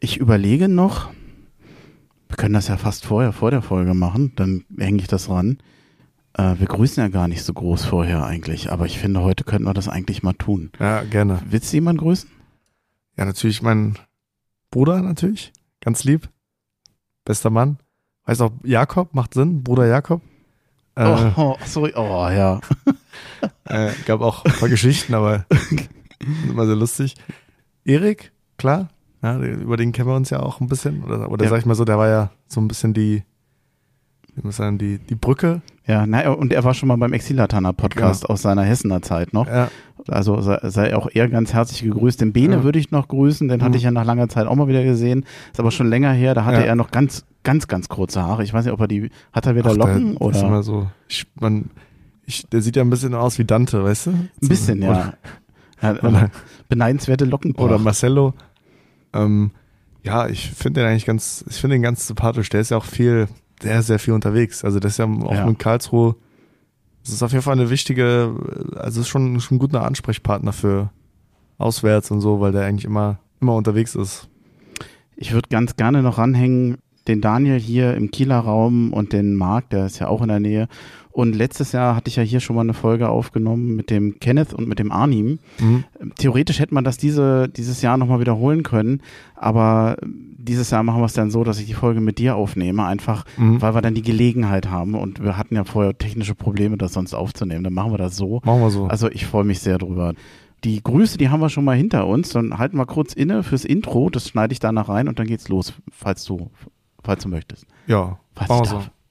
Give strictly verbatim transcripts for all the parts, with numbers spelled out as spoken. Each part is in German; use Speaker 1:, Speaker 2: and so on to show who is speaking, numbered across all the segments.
Speaker 1: Ich überlege noch, wir können das ja fast vorher, vor der Folge machen, dann hänge ich das ran. Äh, wir grüßen ja gar nicht so groß vorher eigentlich, aber ich finde, heute könnten wir das eigentlich mal tun.
Speaker 2: Ja, gerne.
Speaker 1: Willst du jemanden grüßen?
Speaker 2: Ja, natürlich mein Bruder natürlich, ganz lieb. Bester Mann. Heißt auch Jakob, macht Sinn, Bruder Jakob. Äh,
Speaker 1: oh, oh, sorry, oh ja.
Speaker 2: äh, gab auch ein paar Geschichten, aber immer sehr lustig. Erik, klar, ja, über den kennen wir uns ja auch ein bisschen. Oder, oder
Speaker 1: ja.
Speaker 2: sag ich mal so, der war ja so ein bisschen die, wie muss ich sagen, die, die Brücke.
Speaker 1: Ja, na, und er war schon mal beim Exil-Latana Podcast
Speaker 2: genau.
Speaker 1: aus seiner Hessener Zeit noch.
Speaker 2: Ja.
Speaker 1: Also sei, sei auch er ganz herzlich gegrüßt. Den Bene ja. würde ich noch grüßen, den mhm. hatte ich ja nach langer Zeit auch mal wieder gesehen. Ist aber schon länger her, da hatte ja. er noch ganz, ganz, ganz kurze Haare. Ich weiß nicht, ob er die, hat er wieder Ach, Locken?
Speaker 2: Der,
Speaker 1: oder?
Speaker 2: Ist immer so, ich, man, ich, der sieht ja ein bisschen aus wie Dante, weißt du?
Speaker 1: Ein bisschen,
Speaker 2: oder,
Speaker 1: ja. ja oder, beneidenswerte Locken.
Speaker 2: Oder Marcello. Ähm, ja, ich finde den eigentlich ganz, ich finde den ganz sympathisch. Der ist ja auch viel, sehr, sehr viel unterwegs. Also das ist ja auch ja. mit Karlsruhe. Das ist auf jeden Fall eine wichtige, also ist schon, schon ein guter Ansprechpartner für auswärts und so, weil der eigentlich immer, immer unterwegs ist.
Speaker 1: Ich würde ganz gerne noch ranhängen, den Daniel hier im Kieler Raum und den Marc, der ist ja auch in der Nähe. Und letztes Jahr hatte ich ja hier schon mal eine Folge aufgenommen mit dem Kenneth und mit dem Arnim. Mhm. Theoretisch hätte man das diese, dieses Jahr nochmal wiederholen können, aber dieses Jahr machen wir es dann so, dass ich die Folge mit dir aufnehme, einfach mhm. weil wir dann die Gelegenheit haben und wir hatten ja vorher technische Probleme, das sonst aufzunehmen. Dann machen wir das so.
Speaker 2: Machen wir so.
Speaker 1: Also ich freue mich sehr drüber. Die Grüße, die haben wir schon mal hinter uns. Dann halten wir kurz inne fürs Intro, das schneide ich danach rein und dann geht's los, falls du, falls du möchtest.
Speaker 2: Ja,
Speaker 1: falls
Speaker 2: machen
Speaker 1: ich
Speaker 2: wir
Speaker 1: darf.
Speaker 2: so.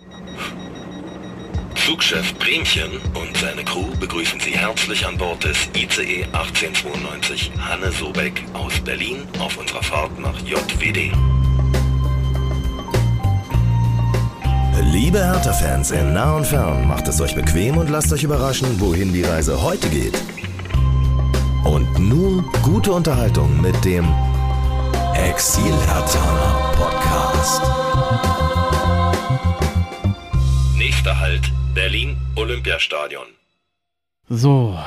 Speaker 3: Flugchef Bremchen und seine Crew begrüßen Sie herzlich an Bord des I C E achtzehnhundertzweiundneunzig Hanne Sobeck aus Berlin auf unserer Fahrt nach J W D.
Speaker 4: Liebe Hertha-Fans in nah und fern, macht es euch bequem und lasst euch überraschen, wohin die Reise heute geht. Und nun gute Unterhaltung mit dem Exil-Herthaner Podcast.
Speaker 3: Nächster Halt, Berlin Olympiastadion.
Speaker 1: So,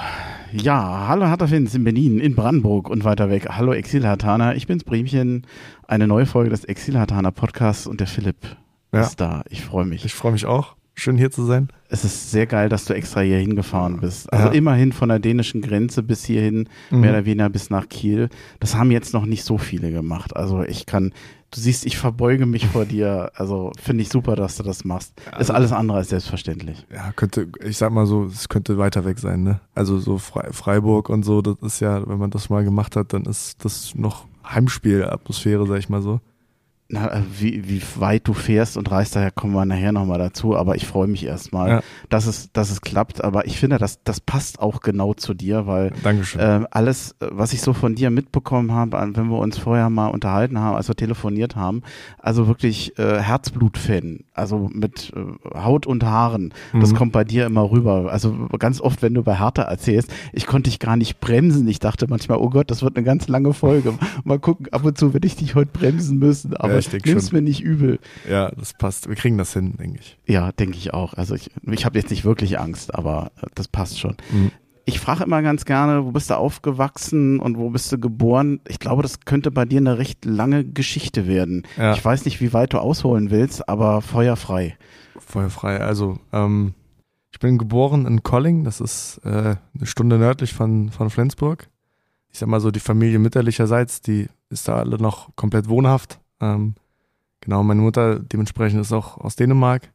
Speaker 1: ja, hallo Hertha-Fans in Berlin, in Brandenburg und weiter weg. Hallo Exil-Herthaner, ich bin's Bremchen, eine neue Folge des Exil-Herthaner Podcasts und der Philipp ja. ist da. Ich freue mich.
Speaker 2: Ich freue mich auch. Schön hier zu sein.
Speaker 1: Es ist sehr geil, dass du extra hier hingefahren bist. Also
Speaker 2: ja.
Speaker 1: immerhin von der dänischen Grenze bis hierhin, mhm. mehr oder weniger bis nach Kiel. Das haben jetzt noch nicht so viele gemacht. Also ich kann, du siehst, ich verbeuge mich vor dir. Also finde ich super, dass du das machst. Also, ist alles andere als selbstverständlich.
Speaker 2: Ja, könnte, ich sag mal so, es könnte weiter weg sein, ne? Also so Fre- Freiburg und so, das ist ja, wenn man das mal gemacht hat, dann ist das noch Heimspielatmosphäre, sag ich mal so.
Speaker 1: Na, wie, wie weit du fährst und reist, daher kommen wir nachher nochmal dazu, aber ich freue mich erstmal, ja. dass es, dass es klappt, aber ich finde, das, das passt auch genau zu dir, weil
Speaker 2: Dankeschön.
Speaker 1: Äh, alles, was ich so von dir mitbekommen habe, wenn wir uns vorher mal unterhalten haben, als wir telefoniert haben, also wirklich äh, Herzblut-Fan, also mit äh, Haut und Haaren, mhm. das kommt bei dir immer rüber, also ganz oft, wenn du bei Hertha erzählst, ich konnte dich gar nicht bremsen, ich dachte manchmal, oh Gott, das wird eine ganz lange Folge, mal gucken, ab und zu werde ich dich heute bremsen müssen, aber
Speaker 2: ja,
Speaker 1: nimm's mir nicht übel.
Speaker 2: Ja, das passt. Wir kriegen das hin, denke ich.
Speaker 1: Ja, denke ich auch. Also ich, ich habe jetzt nicht wirklich Angst, aber das passt schon.
Speaker 2: Mhm.
Speaker 1: Ich frage immer ganz gerne, wo bist du aufgewachsen und wo bist du geboren? Ich glaube, das könnte bei dir eine recht lange Geschichte werden.
Speaker 2: Ja.
Speaker 1: Ich weiß nicht, wie weit du ausholen willst, aber feuerfrei.
Speaker 2: Feuerfrei. Also, ähm, ich bin geboren in Colling. Das ist äh, eine Stunde nördlich von, von Flensburg. Ich sag mal so, die Familie mütterlicherseits, die ist da alle noch komplett wohnhaft. Ähm, genau, meine Mutter dementsprechend ist auch aus Dänemark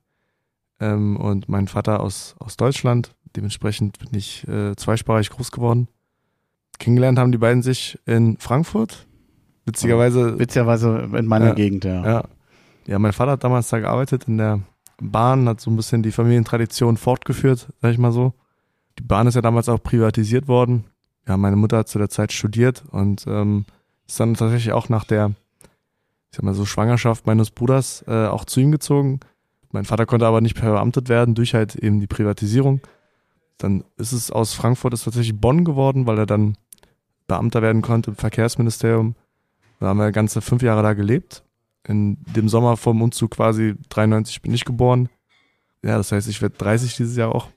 Speaker 2: ähm, und mein Vater aus, aus Deutschland. Dementsprechend bin ich äh, zweisprachig groß geworden. Kennengelernt haben die beiden sich in Frankfurt. Witzigerweise.
Speaker 1: Witzigerweise in meiner
Speaker 2: ja,
Speaker 1: Gegend, ja.
Speaker 2: ja. Ja, mein Vater hat damals da gearbeitet in der Bahn, hat so ein bisschen die Familientradition fortgeführt, sag ich mal so. Die Bahn ist ja damals auch privatisiert worden. Ja, meine Mutter hat zu der Zeit studiert und ähm, ist dann tatsächlich auch nach der, ich sag mal so, Schwangerschaft meines Bruders äh, auch zu ihm gezogen. Mein Vater konnte aber nicht verbeamtet werden durch halt eben die Privatisierung. Dann ist es aus Frankfurt ist tatsächlich Bonn geworden, weil er dann Beamter werden konnte im Verkehrsministerium. Da haben wir ganze fünf Jahre da gelebt. In dem Sommer vor dem Umzug quasi dreiundneunzig bin ich geboren. Ja, das heißt, ich werde dreißig dieses Jahr auch.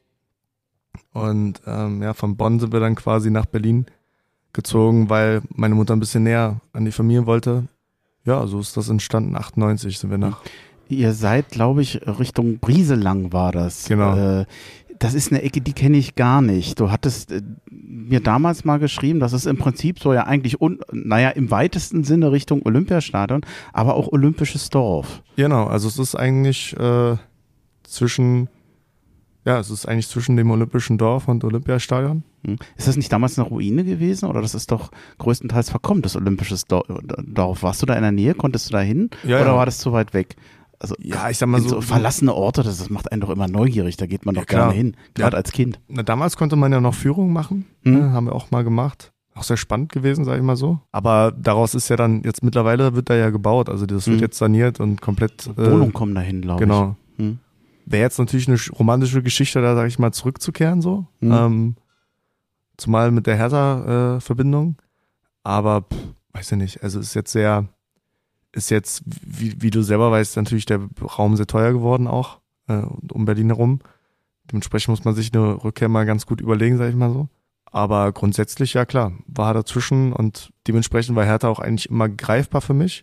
Speaker 2: Und ähm, ja, von Bonn sind wir dann quasi nach Berlin gezogen, weil meine Mutter ein bisschen näher an die Familie wollte. Ja, so ist das entstanden, achtundneunzig sind wir nach.
Speaker 1: Ihr seid, glaube ich, Richtung Brieselang war das.
Speaker 2: Genau.
Speaker 1: Äh, das ist eine Ecke, die kenne ich gar nicht. Du hattest äh, mir damals mal geschrieben, das ist im Prinzip so ja eigentlich, un, naja, im weitesten Sinne Richtung Olympiastadion, aber auch olympisches Dorf.
Speaker 2: Genau, also es ist eigentlich äh, zwischen, ja, es ist eigentlich zwischen dem olympischen Dorf und Olympiastadion.
Speaker 1: Hm. Ist das nicht damals eine Ruine gewesen oder das ist doch größtenteils verkommen, das olympisches Dorf? Warst du da in der Nähe? Konntest du da hin?
Speaker 2: Ja,
Speaker 1: oder
Speaker 2: ja.
Speaker 1: war das zu weit weg? Also,
Speaker 2: ja, ich sag mal so,
Speaker 1: so verlassene Orte, das, das macht einen doch immer neugierig, da geht man doch
Speaker 2: ja,
Speaker 1: gerne hin, gerade
Speaker 2: ja,
Speaker 1: als Kind.
Speaker 2: Na, damals konnte man ja noch Führungen machen,
Speaker 1: Mhm.
Speaker 2: ne, haben wir auch mal gemacht. Auch sehr spannend gewesen, sag ich mal so. Aber daraus ist ja dann, jetzt mittlerweile wird da ja gebaut, also das wird
Speaker 1: Mhm.
Speaker 2: jetzt saniert und komplett. Äh,
Speaker 1: Wohnungen kommen dahin, glaube
Speaker 2: genau.
Speaker 1: ich. Hm.
Speaker 2: Wäre jetzt natürlich eine romantische Geschichte, da sage ich mal, zurückzukehren so.
Speaker 1: Mhm.
Speaker 2: Ähm, zumal mit der Hertha-Verbindung. Aber pff, weiß ich nicht, also ist jetzt sehr, ist jetzt, wie, wie du selber weißt, natürlich der Raum sehr teuer geworden auch, äh, um Berlin herum. Dementsprechend muss man sich eine Rückkehr mal ganz gut überlegen, sag ich mal so. Aber grundsätzlich, ja klar, war dazwischen und dementsprechend war Hertha auch eigentlich immer greifbar für mich.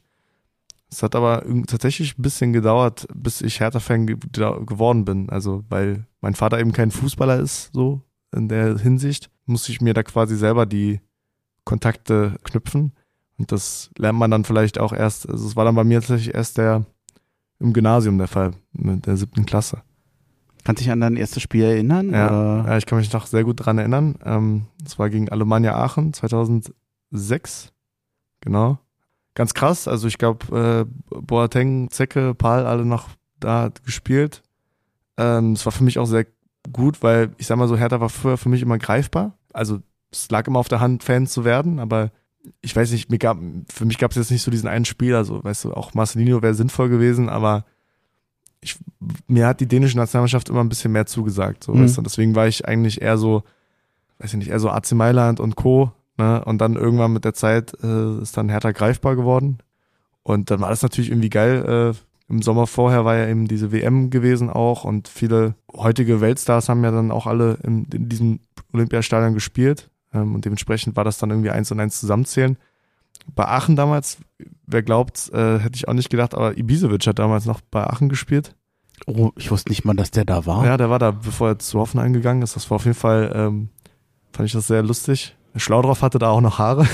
Speaker 2: Es hat aber irgendwie tatsächlich ein bisschen gedauert, bis ich Hertha-Fan ge- geworden bin. Also, weil mein Vater eben kein Fußballer ist, so in der Hinsicht, musste ich mir da quasi selber die Kontakte knüpfen. Und das lernt man dann vielleicht auch erst, also es war dann bei mir tatsächlich erst der im Gymnasium der Fall, mit der siebten Klasse.
Speaker 1: Kannst du dich an dein erstes Spiel erinnern?
Speaker 2: Ja,
Speaker 1: Oder?
Speaker 2: ja, ich kann mich noch sehr gut dran erinnern. Ähm, das war gegen Alemannia Aachen zweitausendsechs. Genau. Ganz krass. Also ich glaube, äh, Boateng, Zecke, Paul, alle noch da gespielt. Ähm, es war für mich auch sehr gut, weil ich sag mal so, Hertha war früher für mich immer greifbar. Also es lag immer auf der Hand, Fan zu werden, aber ich weiß nicht, mir gab, für mich gab es jetzt nicht so diesen einen Spieler, so, weißt du, auch Marcelinho wäre sinnvoll gewesen, aber ich, mir hat die dänische Nationalmannschaft immer ein bisschen mehr zugesagt, so,
Speaker 1: Mhm.
Speaker 2: weißt du, und deswegen war ich eigentlich eher so, weiß ich nicht, eher so A C Mailand und Co., ne, und dann irgendwann mit der Zeit äh, ist dann Hertha greifbar geworden und dann war das natürlich irgendwie geil, äh, im Sommer vorher war ja eben diese W M gewesen auch und viele heutige Weltstars haben ja dann auch alle in, in diesem Olympiastadion gespielt. Und dementsprechend war das dann irgendwie eins und eins zusammenzählen. Bei Aachen damals, wer glaubt, äh, hätte ich auch nicht gedacht, aber Ibisevic hat damals noch bei Aachen gespielt.
Speaker 1: Oh, ich wusste nicht mal, dass der da war.
Speaker 2: Ja, der war da, bevor er zu Hoffenheim gegangen ist. Das war auf jeden Fall, ähm, fand ich das sehr lustig. Schlau drauf hatte da auch noch Haare.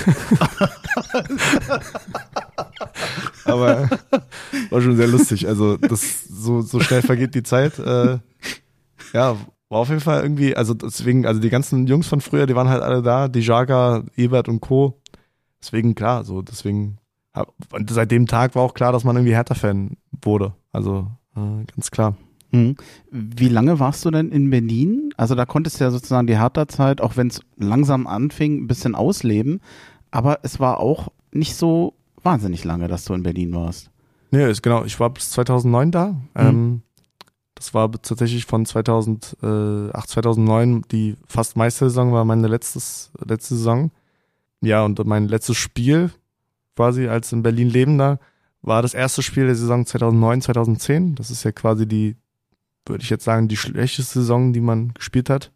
Speaker 2: Aber war schon sehr lustig. Also das so, so schnell vergeht die Zeit. Äh, ja, war auf jeden Fall irgendwie, also deswegen, also die ganzen Jungs von früher, die waren halt alle da, die Jaga, Ebert und Co. Deswegen klar, so deswegen, und seit dem Tag war auch klar, dass man irgendwie Hertha-Fan wurde. Also äh, ganz klar.
Speaker 1: Hm. Wie lange warst du denn in Berlin? Also da konntest du ja sozusagen die Hertha-Zeit, auch wenn es langsam anfing, ein bisschen ausleben. Aber es war auch nicht so wahnsinnig lange, dass du in Berlin warst.
Speaker 2: Nee, ist genau, ich war bis zweitausendneun da. Mhm. Ähm, das war tatsächlich von zweitausendacht, zweitausendneun, die fast Meistersaison war meine letztes, letzte Saison. Ja, und mein letztes Spiel quasi als in Berlin Lebender war das erste Spiel der Saison zweitausendneun, zweitausendzehn. Das ist ja quasi die, würde ich jetzt sagen, die schlechteste Saison, die man gespielt hat.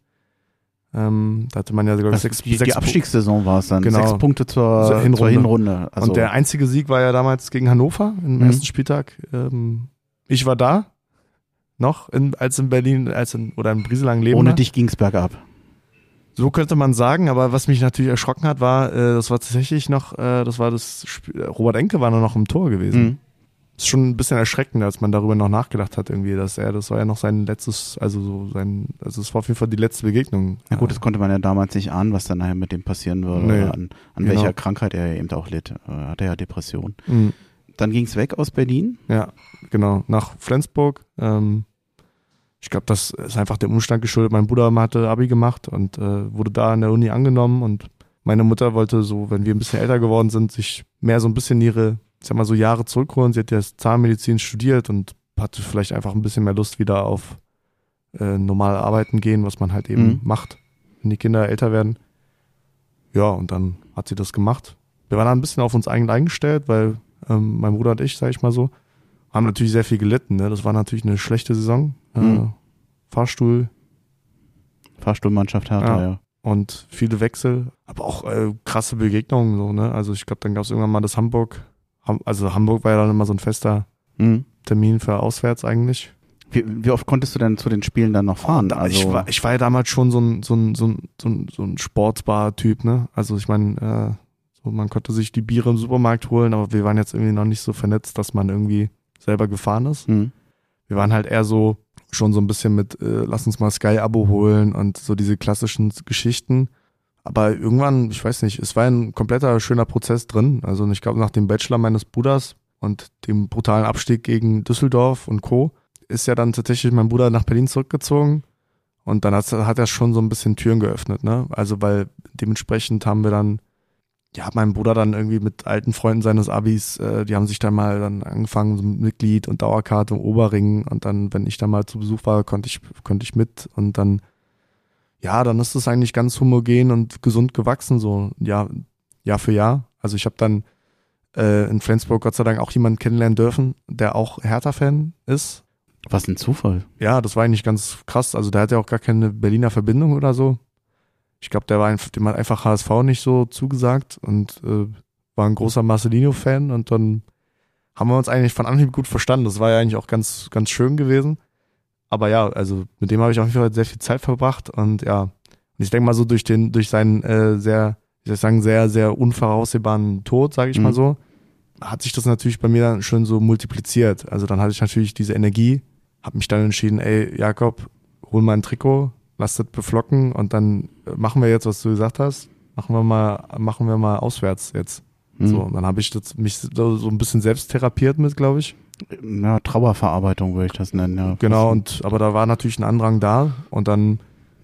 Speaker 2: Ähm, da hatte man ja sogar
Speaker 1: das,
Speaker 2: sechs,
Speaker 1: die,
Speaker 2: sechs
Speaker 1: die Abstiegssaison war es dann.
Speaker 2: Genau.
Speaker 1: Sechs Punkte zur
Speaker 2: Zur Hinrunde.
Speaker 1: Zur Hinrunde. Also,
Speaker 2: und der einzige Sieg war ja damals gegen Hannover im
Speaker 1: Mhm.
Speaker 2: ersten Spieltag. Ähm, ich war da noch, in, als in Berlin, als in, oder in Brieselang leben.
Speaker 1: ohne dich ging's bergab.
Speaker 2: So könnte man sagen, aber was mich natürlich erschrocken hat, war, äh, das war tatsächlich noch, äh, das war das Spiel, Robert Enke war noch im Tor gewesen.
Speaker 1: Mhm.
Speaker 2: Ist schon ein bisschen erschreckend, als man darüber noch nachgedacht hat, irgendwie, dass er, das war ja noch sein letztes, also so sein, also es war auf jeden Fall die letzte Begegnung.
Speaker 1: Na gut, das konnte man ja damals nicht ahnen, was dann nachher mit dem passieren würde,
Speaker 2: Nee,
Speaker 1: oder an, an
Speaker 2: genau.
Speaker 1: welcher Krankheit er eben auch litt. Er hatte ja Depression.
Speaker 2: Mhm.
Speaker 1: Dann ging's weg aus Berlin.
Speaker 2: Ja, genau, nach Flensburg. Ähm, ich glaube, das ist einfach dem Umstand geschuldet. Mein Bruder hatte Abi gemacht und äh, wurde da an der Uni angenommen und meine Mutter wollte so, wenn wir ein bisschen älter geworden sind, sich mehr so ein bisschen ihre, ich sag mal so Jahre zurückholen. Sie hat ja Zahnmedizin studiert und hatte vielleicht einfach ein bisschen mehr Lust wieder auf äh, normal arbeiten gehen, was man halt eben
Speaker 1: Mhm.
Speaker 2: macht, wenn die Kinder älter werden. Ja, und dann hat sie das gemacht. Wir waren da ein bisschen auf uns eigen eingestellt, weil ähm, mein Bruder und ich, sag ich mal so, haben natürlich sehr viel gelitten. Ne? Das war natürlich eine schlechte Saison.
Speaker 1: Mhm.
Speaker 2: Äh, Fahrstuhl
Speaker 1: Fahrstuhlmannschaft Hertha,
Speaker 2: Ja.
Speaker 1: ja.
Speaker 2: und viele Wechsel, aber auch äh, krasse Begegnungen. So, ne? Also ich glaube, dann gab es irgendwann mal das Hamburg, Also Hamburg war ja dann immer so ein fester
Speaker 1: Mhm.
Speaker 2: Termin für auswärts eigentlich.
Speaker 1: Wie, wie oft konntest du denn zu den Spielen dann noch fahren?
Speaker 2: Da,
Speaker 1: also
Speaker 2: ich, war, ich war ja damals schon so ein, so ein, so ein, so ein, so ein Sportsbar-Typ, ne? Also ich meine, äh, so, man konnte sich die Biere im Supermarkt holen, aber wir waren jetzt irgendwie noch nicht so vernetzt, dass man irgendwie selber gefahren ist.
Speaker 1: Mhm.
Speaker 2: Wir waren halt eher so, schon so ein bisschen mit, äh, lass uns mal Sky-Abo holen und so diese klassischen Geschichten. Aber irgendwann, ich weiß nicht, es war ein kompletter schöner Prozess drin. Also ich glaube, nach dem Bachelor meines Bruders und dem brutalen Abstieg gegen Düsseldorf und Co. ist ja dann tatsächlich mein Bruder nach Berlin zurückgezogen. Und dann hat, hat er schon so ein bisschen Türen geöffnet, ne? Also weil dementsprechend haben wir dann, ja, mein Bruder dann irgendwie mit alten Freunden seines Abis, äh, die haben sich dann mal dann angefangen, so mit Mitglied und Dauerkarte im Oberring. Und dann, wenn ich da mal zu Besuch war, konnte ich, konnte ich mit. Und dann, ja, dann ist es eigentlich ganz homogen und gesund gewachsen, so Jahr, Jahr für Jahr. Also ich habe dann äh, in Flensburg Gott sei Dank auch jemanden kennenlernen dürfen, der auch Hertha-Fan ist.
Speaker 1: Was ein Zufall.
Speaker 2: Ja, das war eigentlich ganz krass. Also der hat ja auch gar keine Berliner Verbindung oder so. Ich glaube, der war einfach, dem hat einfach H S V nicht so zugesagt und äh, war ein großer Marcelino-Fan und dann haben wir uns eigentlich von Anhieb gut verstanden. Das war ja eigentlich auch ganz, ganz schön gewesen. Aber ja, also mit dem habe ich auf jeden Fall sehr viel Zeit verbracht und ja, und ich denke mal so durch den, durch seinen äh, sehr, wie soll ich sagen, sehr, sehr unvoraussehbaren Tod, sage ich
Speaker 1: Mhm.
Speaker 2: mal so, hat sich das natürlich bei mir dann schon so multipliziert. Also dann hatte ich natürlich diese Energie, habe mich dann entschieden, ey Jakob, hol mal ein Trikot, lass das beflocken und dann machen wir jetzt, was du gesagt hast, machen wir mal, machen wir mal auswärts jetzt.
Speaker 1: Mhm.
Speaker 2: So, und dann habe ich das, mich so, so ein bisschen selbst therapiert mit, glaube ich.
Speaker 1: Ja, Trauerverarbeitung würde ich das nennen, ja.
Speaker 2: Genau, und aber da war natürlich ein Andrang da und dann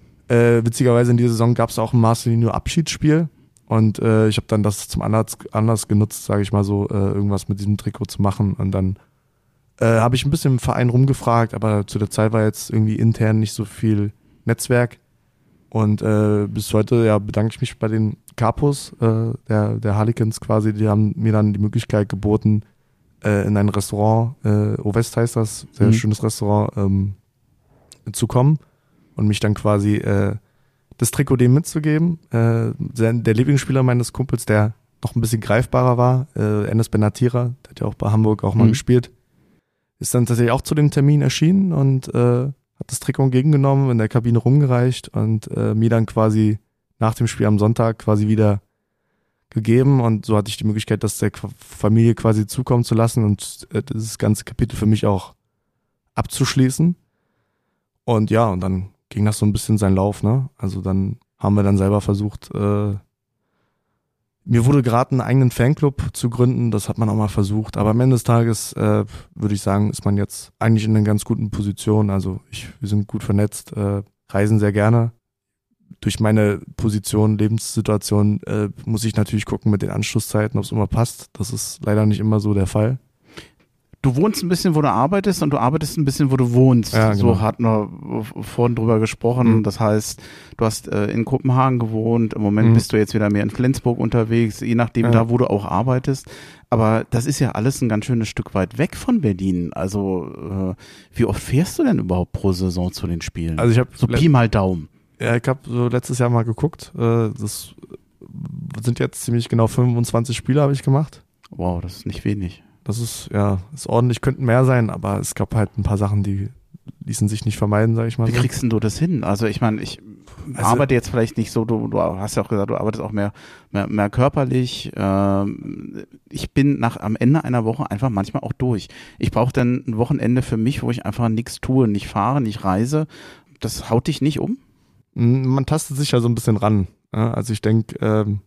Speaker 2: äh, witzigerweise in dieser Saison gab es auch ein Marcelino Abschiedsspiel und äh, ich habe dann das zum Anlass, Anlass genutzt, sage ich mal so, äh, irgendwas mit diesem Trikot zu machen und dann äh, habe ich ein bisschen im Verein rumgefragt, aber zu der Zeit war jetzt irgendwie intern nicht so viel Netzwerk und äh, bis heute ja bedanke ich mich bei den Capos, äh, der, der Harlequins quasi, die haben mir dann die Möglichkeit geboten, äh, in ein Restaurant, äh, Ovest heißt das, sehr
Speaker 1: Mhm.
Speaker 2: schönes Restaurant, ähm, zu kommen und mich dann quasi äh, das Trikot dem mitzugeben. Äh, der, der Lieblingsspieler meines Kumpels, der noch ein bisschen greifbarer war, äh, Enes Benatira, der hat ja auch bei Hamburg auch mal
Speaker 1: Mhm.
Speaker 2: gespielt, ist dann tatsächlich auch zu dem Termin erschienen und äh, hat das Trikot entgegengenommen, in der Kabine rumgereicht und äh, mir dann quasi nach dem Spiel am Sonntag quasi wieder gegeben und so hatte ich die Möglichkeit, das der Familie quasi zukommen zu lassen und äh, dieses ganze Kapitel für mich auch abzuschließen. Und ja, und dann ging das so ein bisschen seinen Lauf, ne? Also dann haben wir dann selber versucht, äh, mir wurde geraten, einen eigenen Fanclub zu gründen, das hat man auch mal versucht, aber am Ende des Tages äh, würde ich sagen, ist man jetzt eigentlich in einer ganz guten Position, also ich, wir sind gut vernetzt, äh, reisen sehr gerne. Durch meine Position, Lebenssituation äh, muss ich natürlich gucken mit den Anschlusszeiten, ob es immer passt. Das ist leider nicht immer so der Fall.
Speaker 1: Du wohnst ein bisschen, wo du arbeitest und du arbeitest ein bisschen, wo du wohnst.
Speaker 2: Ja, genau.
Speaker 1: So hatten wir vorhin drüber gesprochen.
Speaker 2: Mhm.
Speaker 1: Das heißt, du hast äh, in Kopenhagen gewohnt, im Moment
Speaker 2: Mhm.
Speaker 1: bist du jetzt wieder mehr in Flensburg unterwegs, je nachdem
Speaker 2: Ja.
Speaker 1: da, wo du auch arbeitest. Aber das ist ja alles ein ganz schönes Stück weit weg von Berlin. Also äh, wie oft fährst du denn überhaupt pro Saison zu den Spielen?
Speaker 2: Also ich habe
Speaker 1: so Pi mal Daumen.
Speaker 2: Ja, ich habe so letztes Jahr mal geguckt. Äh, das sind jetzt ziemlich genau fünfundzwanzig Spiele habe ich gemacht.
Speaker 1: Wow, das ist nicht wenig.
Speaker 2: Das ist, ja, ist ordentlich, könnten mehr sein, aber es gab halt ein paar Sachen, die ließen sich nicht vermeiden, sage ich mal
Speaker 1: Wie
Speaker 2: so.
Speaker 1: kriegst denn du das hin? Also ich meine, ich
Speaker 2: Also-
Speaker 1: arbeite jetzt vielleicht nicht so, du, du hast ja auch gesagt, du arbeitest auch mehr, mehr, mehr körperlich. Ähm, ich bin nach am Ende einer Woche einfach manchmal auch durch. Ich brauche dann ein Wochenende für mich, wo ich einfach nichts tue, nicht fahre, nicht reise. Das haut dich nicht um?
Speaker 2: Man tastet sich ja so ein bisschen ran. Ja, also ich denke, ähm,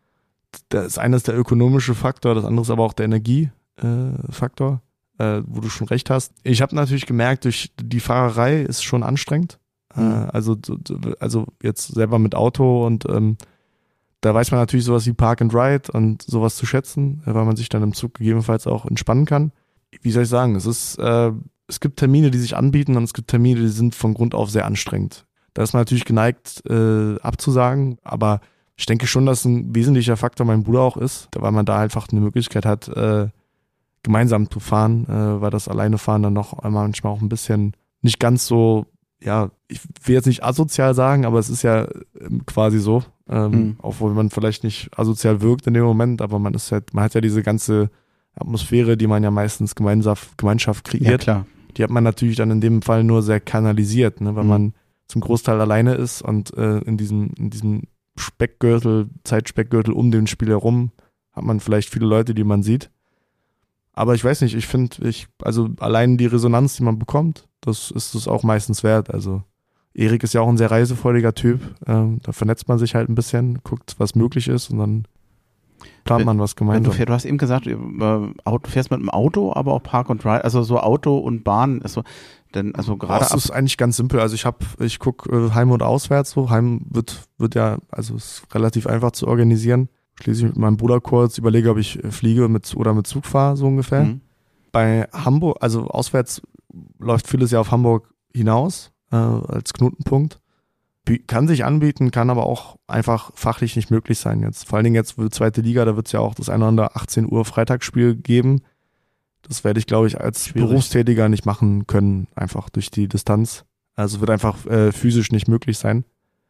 Speaker 2: das eine ist der ökonomische Faktor, das andere ist aber auch der Energiefaktor, äh, wo du schon recht hast. Ich habe natürlich gemerkt, durch die Fahrerei ist schon anstrengend.
Speaker 1: Mhm.
Speaker 2: Äh, also, also jetzt selber mit Auto und ähm, da weiß man natürlich sowas wie Park and Ride und sowas zu schätzen, weil man sich dann im Zug gegebenenfalls auch entspannen kann. Wie soll ich sagen, es ist, äh, es gibt Termine, die sich anbieten und es gibt Termine, die sind von Grund auf sehr anstrengend. Da ist man natürlich geneigt, äh, abzusagen, aber ich denke schon, dass ein wesentlicher Faktor mein Bruder auch ist, weil man da einfach eine Möglichkeit hat, äh, gemeinsam zu fahren, äh, weil das alleine fahren dann noch manchmal auch ein bisschen nicht ganz so, ja, ich will jetzt nicht asozial sagen, aber es ist ja ähm, quasi so, ähm,
Speaker 1: Mhm.
Speaker 2: obwohl man vielleicht nicht asozial wirkt in dem Moment, aber man ist halt, man hat ja diese ganze Atmosphäre, die man ja meistens Gemeinschaft, Gemeinschaft kreiert,
Speaker 1: Ja, klar.
Speaker 2: die hat man natürlich dann in dem Fall nur sehr kanalisiert, ne? Weil
Speaker 1: Mhm.
Speaker 2: man zum Großteil alleine ist und äh, in diesem, in diesem Speckgürtel, Zeitspeckgürtel um den Spiel herum hat man vielleicht viele Leute, die man sieht. Aber ich weiß nicht, ich finde, ich, also allein die Resonanz, die man bekommt, das ist es auch meistens wert. Also Erik ist ja auch ein sehr reisefreudiger Typ. Ähm, da vernetzt man sich halt ein bisschen, guckt, was möglich ist und dann plant man was
Speaker 1: Wenn
Speaker 2: gemeinsam.
Speaker 1: du, fährst, du hast eben gesagt, äh, Auto, fährst mit dem Auto, aber auch Park and Ride, also so Auto und Bahn ist so, denn also
Speaker 2: Boah,
Speaker 1: gerade
Speaker 2: es
Speaker 1: ab,
Speaker 2: ist eigentlich ganz simpel. Also ich habe, ich gucke äh, Heim und Auswärts so. Heim wird, wird ja, also ist relativ einfach zu organisieren. Schließe ich mit meinem Bruder kurz, überlege, ob ich äh, fliege mit oder mit Zug fahre, so ungefähr.
Speaker 1: Mhm.
Speaker 2: Bei Hamburg, also auswärts läuft vieles ja auf Hamburg hinaus äh, als Knotenpunkt. Bie- Kann sich anbieten, kann aber auch einfach fachlich nicht möglich sein jetzt. Vor allen Dingen jetzt für die zweite Liga, da wird es ja auch das eine oder andere achtzehn Uhr Freitagsspiel geben. Das werde ich, glaube ich, als
Speaker 1: Schwierig.
Speaker 2: Berufstätiger nicht machen können, einfach durch die Distanz. Also wird einfach äh, physisch nicht möglich sein.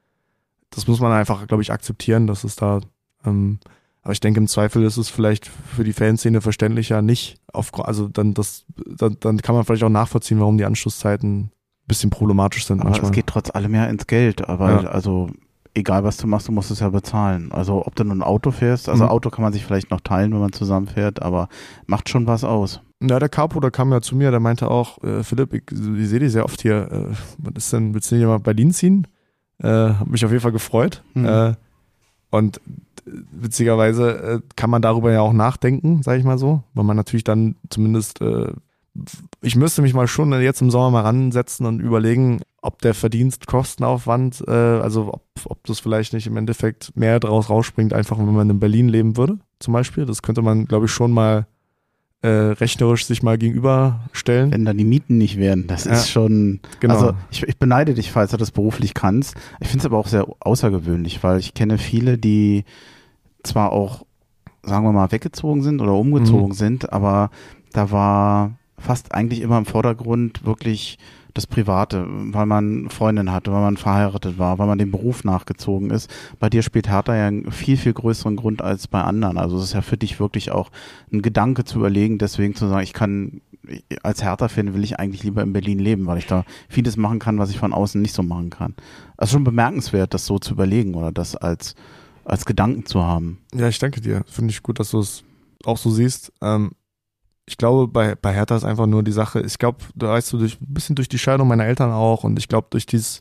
Speaker 2: Das muss man einfach, glaube ich, akzeptieren, dass es da, ähm, aber ich denke, im Zweifel ist es vielleicht für die Fanszene verständlicher nicht. Auf, also dann, das, dann, dann kann man vielleicht auch nachvollziehen, warum die Anschlusszeiten ein bisschen problematisch sind
Speaker 1: aber
Speaker 2: manchmal.
Speaker 1: es geht trotz allem ja ins Geld, aber
Speaker 2: Ja.
Speaker 1: also egal was du machst, du musst es ja bezahlen. Also ob du nun ein Auto fährst, also
Speaker 2: Mhm.
Speaker 1: Auto kann man sich vielleicht noch teilen, wenn man zusammen fährt, aber macht schon was aus.
Speaker 2: Ja, der Capo, der kam ja zu mir, der meinte auch, äh, Philipp, ich, ich sehe dich sehr oft hier, äh, was ist denn, willst du nicht mal Berlin ziehen? Äh, hab mich auf jeden Fall gefreut.
Speaker 1: Mhm.
Speaker 2: Äh, und witzigerweise äh, kann man darüber ja auch nachdenken, sage ich mal so, weil man natürlich dann zumindest, äh, ich müsste mich mal schon jetzt im Sommer mal ransetzen und überlegen, ob der Verdienst-Kostenaufwand, äh, also ob, ob das vielleicht nicht im Endeffekt mehr draus rausspringt, einfach wenn man in Berlin leben würde, zum Beispiel. Das könnte man, glaube ich, schon mal äh, rechnerisch sich mal gegenüberstellen.
Speaker 1: Wenn dann die Mieten nicht wären, das
Speaker 2: Ja,
Speaker 1: ist schon,
Speaker 2: genau.
Speaker 1: also ich, ich beneide dich, falls du das beruflich kannst. Ich finde es aber auch sehr außergewöhnlich, weil ich kenne viele, die zwar auch, sagen wir mal, weggezogen sind oder umgezogen
Speaker 2: Mhm.
Speaker 1: sind, aber da war fast eigentlich immer im Vordergrund wirklich das Private, weil man Freundin hatte, weil man verheiratet war, weil man dem Beruf nachgezogen ist. Bei dir spielt Hertha ja einen viel, viel größeren Grund als bei anderen. Also es ist ja für dich wirklich auch ein Gedanke zu überlegen, deswegen zu sagen, ich kann, als Hertha-Fan will ich eigentlich lieber in Berlin leben, weil ich da vieles machen kann, was ich von außen nicht so machen kann. Also schon bemerkenswert, das so zu überlegen oder das als, als Gedanken zu haben.
Speaker 2: Ja, ich danke dir. Finde ich gut, dass du es auch so siehst. Ähm, ich glaube, bei, bei Hertha ist einfach nur die Sache, ich glaube, da weißt du, durch, ein bisschen durch die Scheidung meiner Eltern auch und ich glaube, durch dieses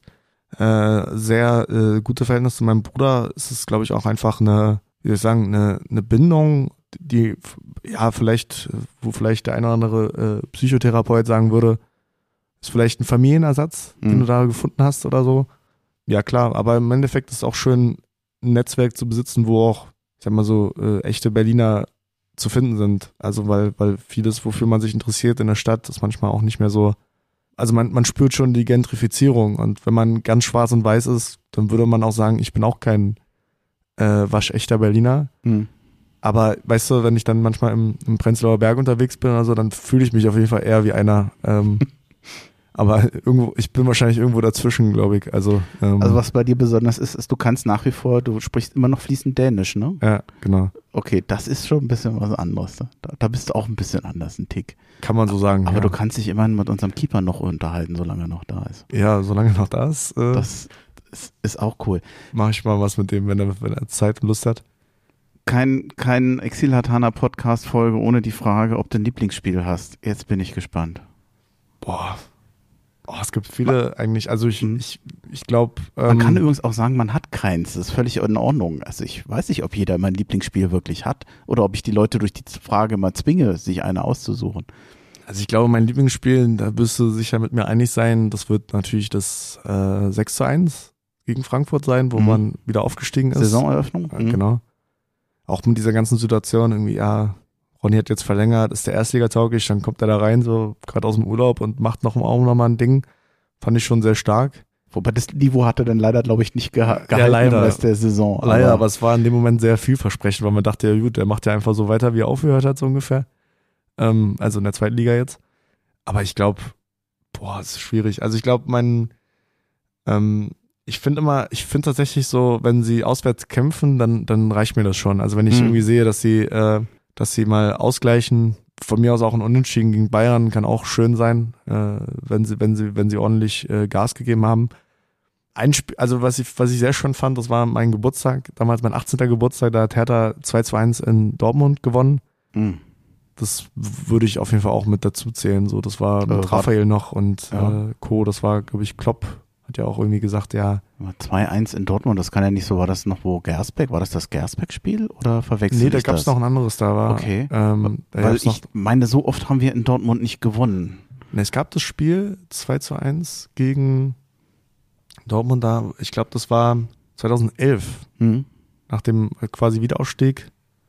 Speaker 2: äh, sehr äh, gute Verhältnis zu meinem Bruder ist es, glaube ich, auch einfach eine, wie soll ich sagen, eine, eine Bindung, die, ja, vielleicht, wo vielleicht der eine oder andere äh, Psychotherapeut sagen würde, ist vielleicht ein Familienersatz,
Speaker 1: Mhm.
Speaker 2: den du da gefunden hast oder so. Ja, klar, aber im Endeffekt ist es auch schön, ein Netzwerk zu besitzen, wo auch, ich sag mal so, äh, echte Berliner zu finden sind. Also weil, weil vieles, wofür man sich interessiert in der Stadt, ist manchmal auch nicht mehr so. Also man, man spürt schon die Gentrifizierung und wenn man ganz schwarz und weiß ist, dann würde man auch sagen, ich bin auch kein äh, waschechter Berliner.
Speaker 1: Hm.
Speaker 2: Aber weißt du, wenn ich dann manchmal im, im Prenzlauer Berg unterwegs bin oder so, dann fühle ich mich auf jeden Fall eher wie einer. Ähm, aber irgendwo, ich bin wahrscheinlich irgendwo dazwischen, glaube ich. Also, ähm,
Speaker 1: Also was bei dir besonders ist, ist, du kannst nach wie vor, du sprichst immer noch fließend Dänisch, ne?
Speaker 2: ja, genau.
Speaker 1: Okay, das ist schon ein bisschen was anderes. Da, da bist du auch ein bisschen anders, ein Tick.
Speaker 2: Kann man so sagen.
Speaker 1: Aber
Speaker 2: ja.
Speaker 1: du kannst dich immerhin mit unserem Keeper noch unterhalten, solange er noch da ist.
Speaker 2: Ja, solange noch da ist, äh,
Speaker 1: Das ist, ist auch cool.
Speaker 2: mache ich mal was mit dem, wenn er, wenn er Zeit und Lust hat.
Speaker 1: Kein, kein Exil-Hatana-Podcast-Folge ohne die Frage, ob du ein Lieblingsspiel hast. Jetzt bin ich gespannt.
Speaker 2: Boah. Oh, es gibt viele eigentlich, also ich,
Speaker 1: Mhm.
Speaker 2: ich, ich glaube.
Speaker 1: Man
Speaker 2: Ähm,
Speaker 1: kann übrigens auch sagen, man hat keins. Das ist völlig in Ordnung. Also ich weiß nicht, ob jeder mein Lieblingsspiel wirklich hat oder ob ich die Leute durch die Frage mal zwinge, sich eine auszusuchen.
Speaker 2: also ich glaube, mein Lieblingsspiel, da wirst du sicher mit mir einig sein, das wird natürlich das äh, sechs zu eins gegen Frankfurt sein, wo
Speaker 1: Mhm.
Speaker 2: man wieder aufgestiegen ist.
Speaker 1: Saisoneröffnung?
Speaker 2: Ja, genau. Auch mit dieser ganzen Situation irgendwie, ja, Ronny hat jetzt verlängert, ist der Erstligatauglich, dann kommt er da rein, so gerade aus dem Urlaub und macht noch auch noch mal ein Ding. Fand ich schon sehr stark.
Speaker 1: Wobei das Niveau hatte dann leider, glaube ich, nicht geha gehalten
Speaker 2: leider.
Speaker 1: im Rest der Saison.
Speaker 2: Leider, aber es war in dem Moment sehr vielversprechend, weil man dachte, ja gut, der macht ja einfach so weiter, wie er aufgehört hat, so ungefähr. Ähm, also in der zweiten Liga jetzt. Aber ich glaube, boah, es ist schwierig. Also ich glaube, mein, ähm, ich finde immer, ich finde tatsächlich so, wenn sie auswärts kämpfen, dann, dann reicht mir das schon. Also wenn ich
Speaker 1: Mhm.
Speaker 2: irgendwie sehe, dass sie, äh, dass sie mal ausgleichen. Von mir aus auch ein Unentschieden gegen Bayern kann auch schön sein, äh, wenn sie, wenn sie, wenn sie ordentlich äh, Gas gegeben haben. Ein Spiel, also was ich, was ich sehr schön fand, das war mein Geburtstag, damals mein achtzehnter Geburtstag, da hat Hertha zwei zu eins in Dortmund gewonnen. Mhm. Das würde ich auf jeden Fall auch mit dazu zählen. So, das war mit äh, Raphael noch und ja. äh, Co. Das war, glaube ich, Klopp hat ja auch irgendwie gesagt, ja.
Speaker 1: zwei eins in Dortmund, das kann ja nicht so, war das noch wo Gersbeck? War das das Gersbeck-Spiel oder verwechselt?
Speaker 2: Nee, da gab es noch ein anderes, da war.
Speaker 1: Okay.
Speaker 2: Ähm,
Speaker 1: Weil ich noch, meine, so oft haben wir in Dortmund nicht gewonnen.
Speaker 2: Ne, es gab das Spiel zwei zu eins gegen Dortmund da, ich glaube, das war zweitausendelf, mhm. nach dem quasi Wiederaufstieg.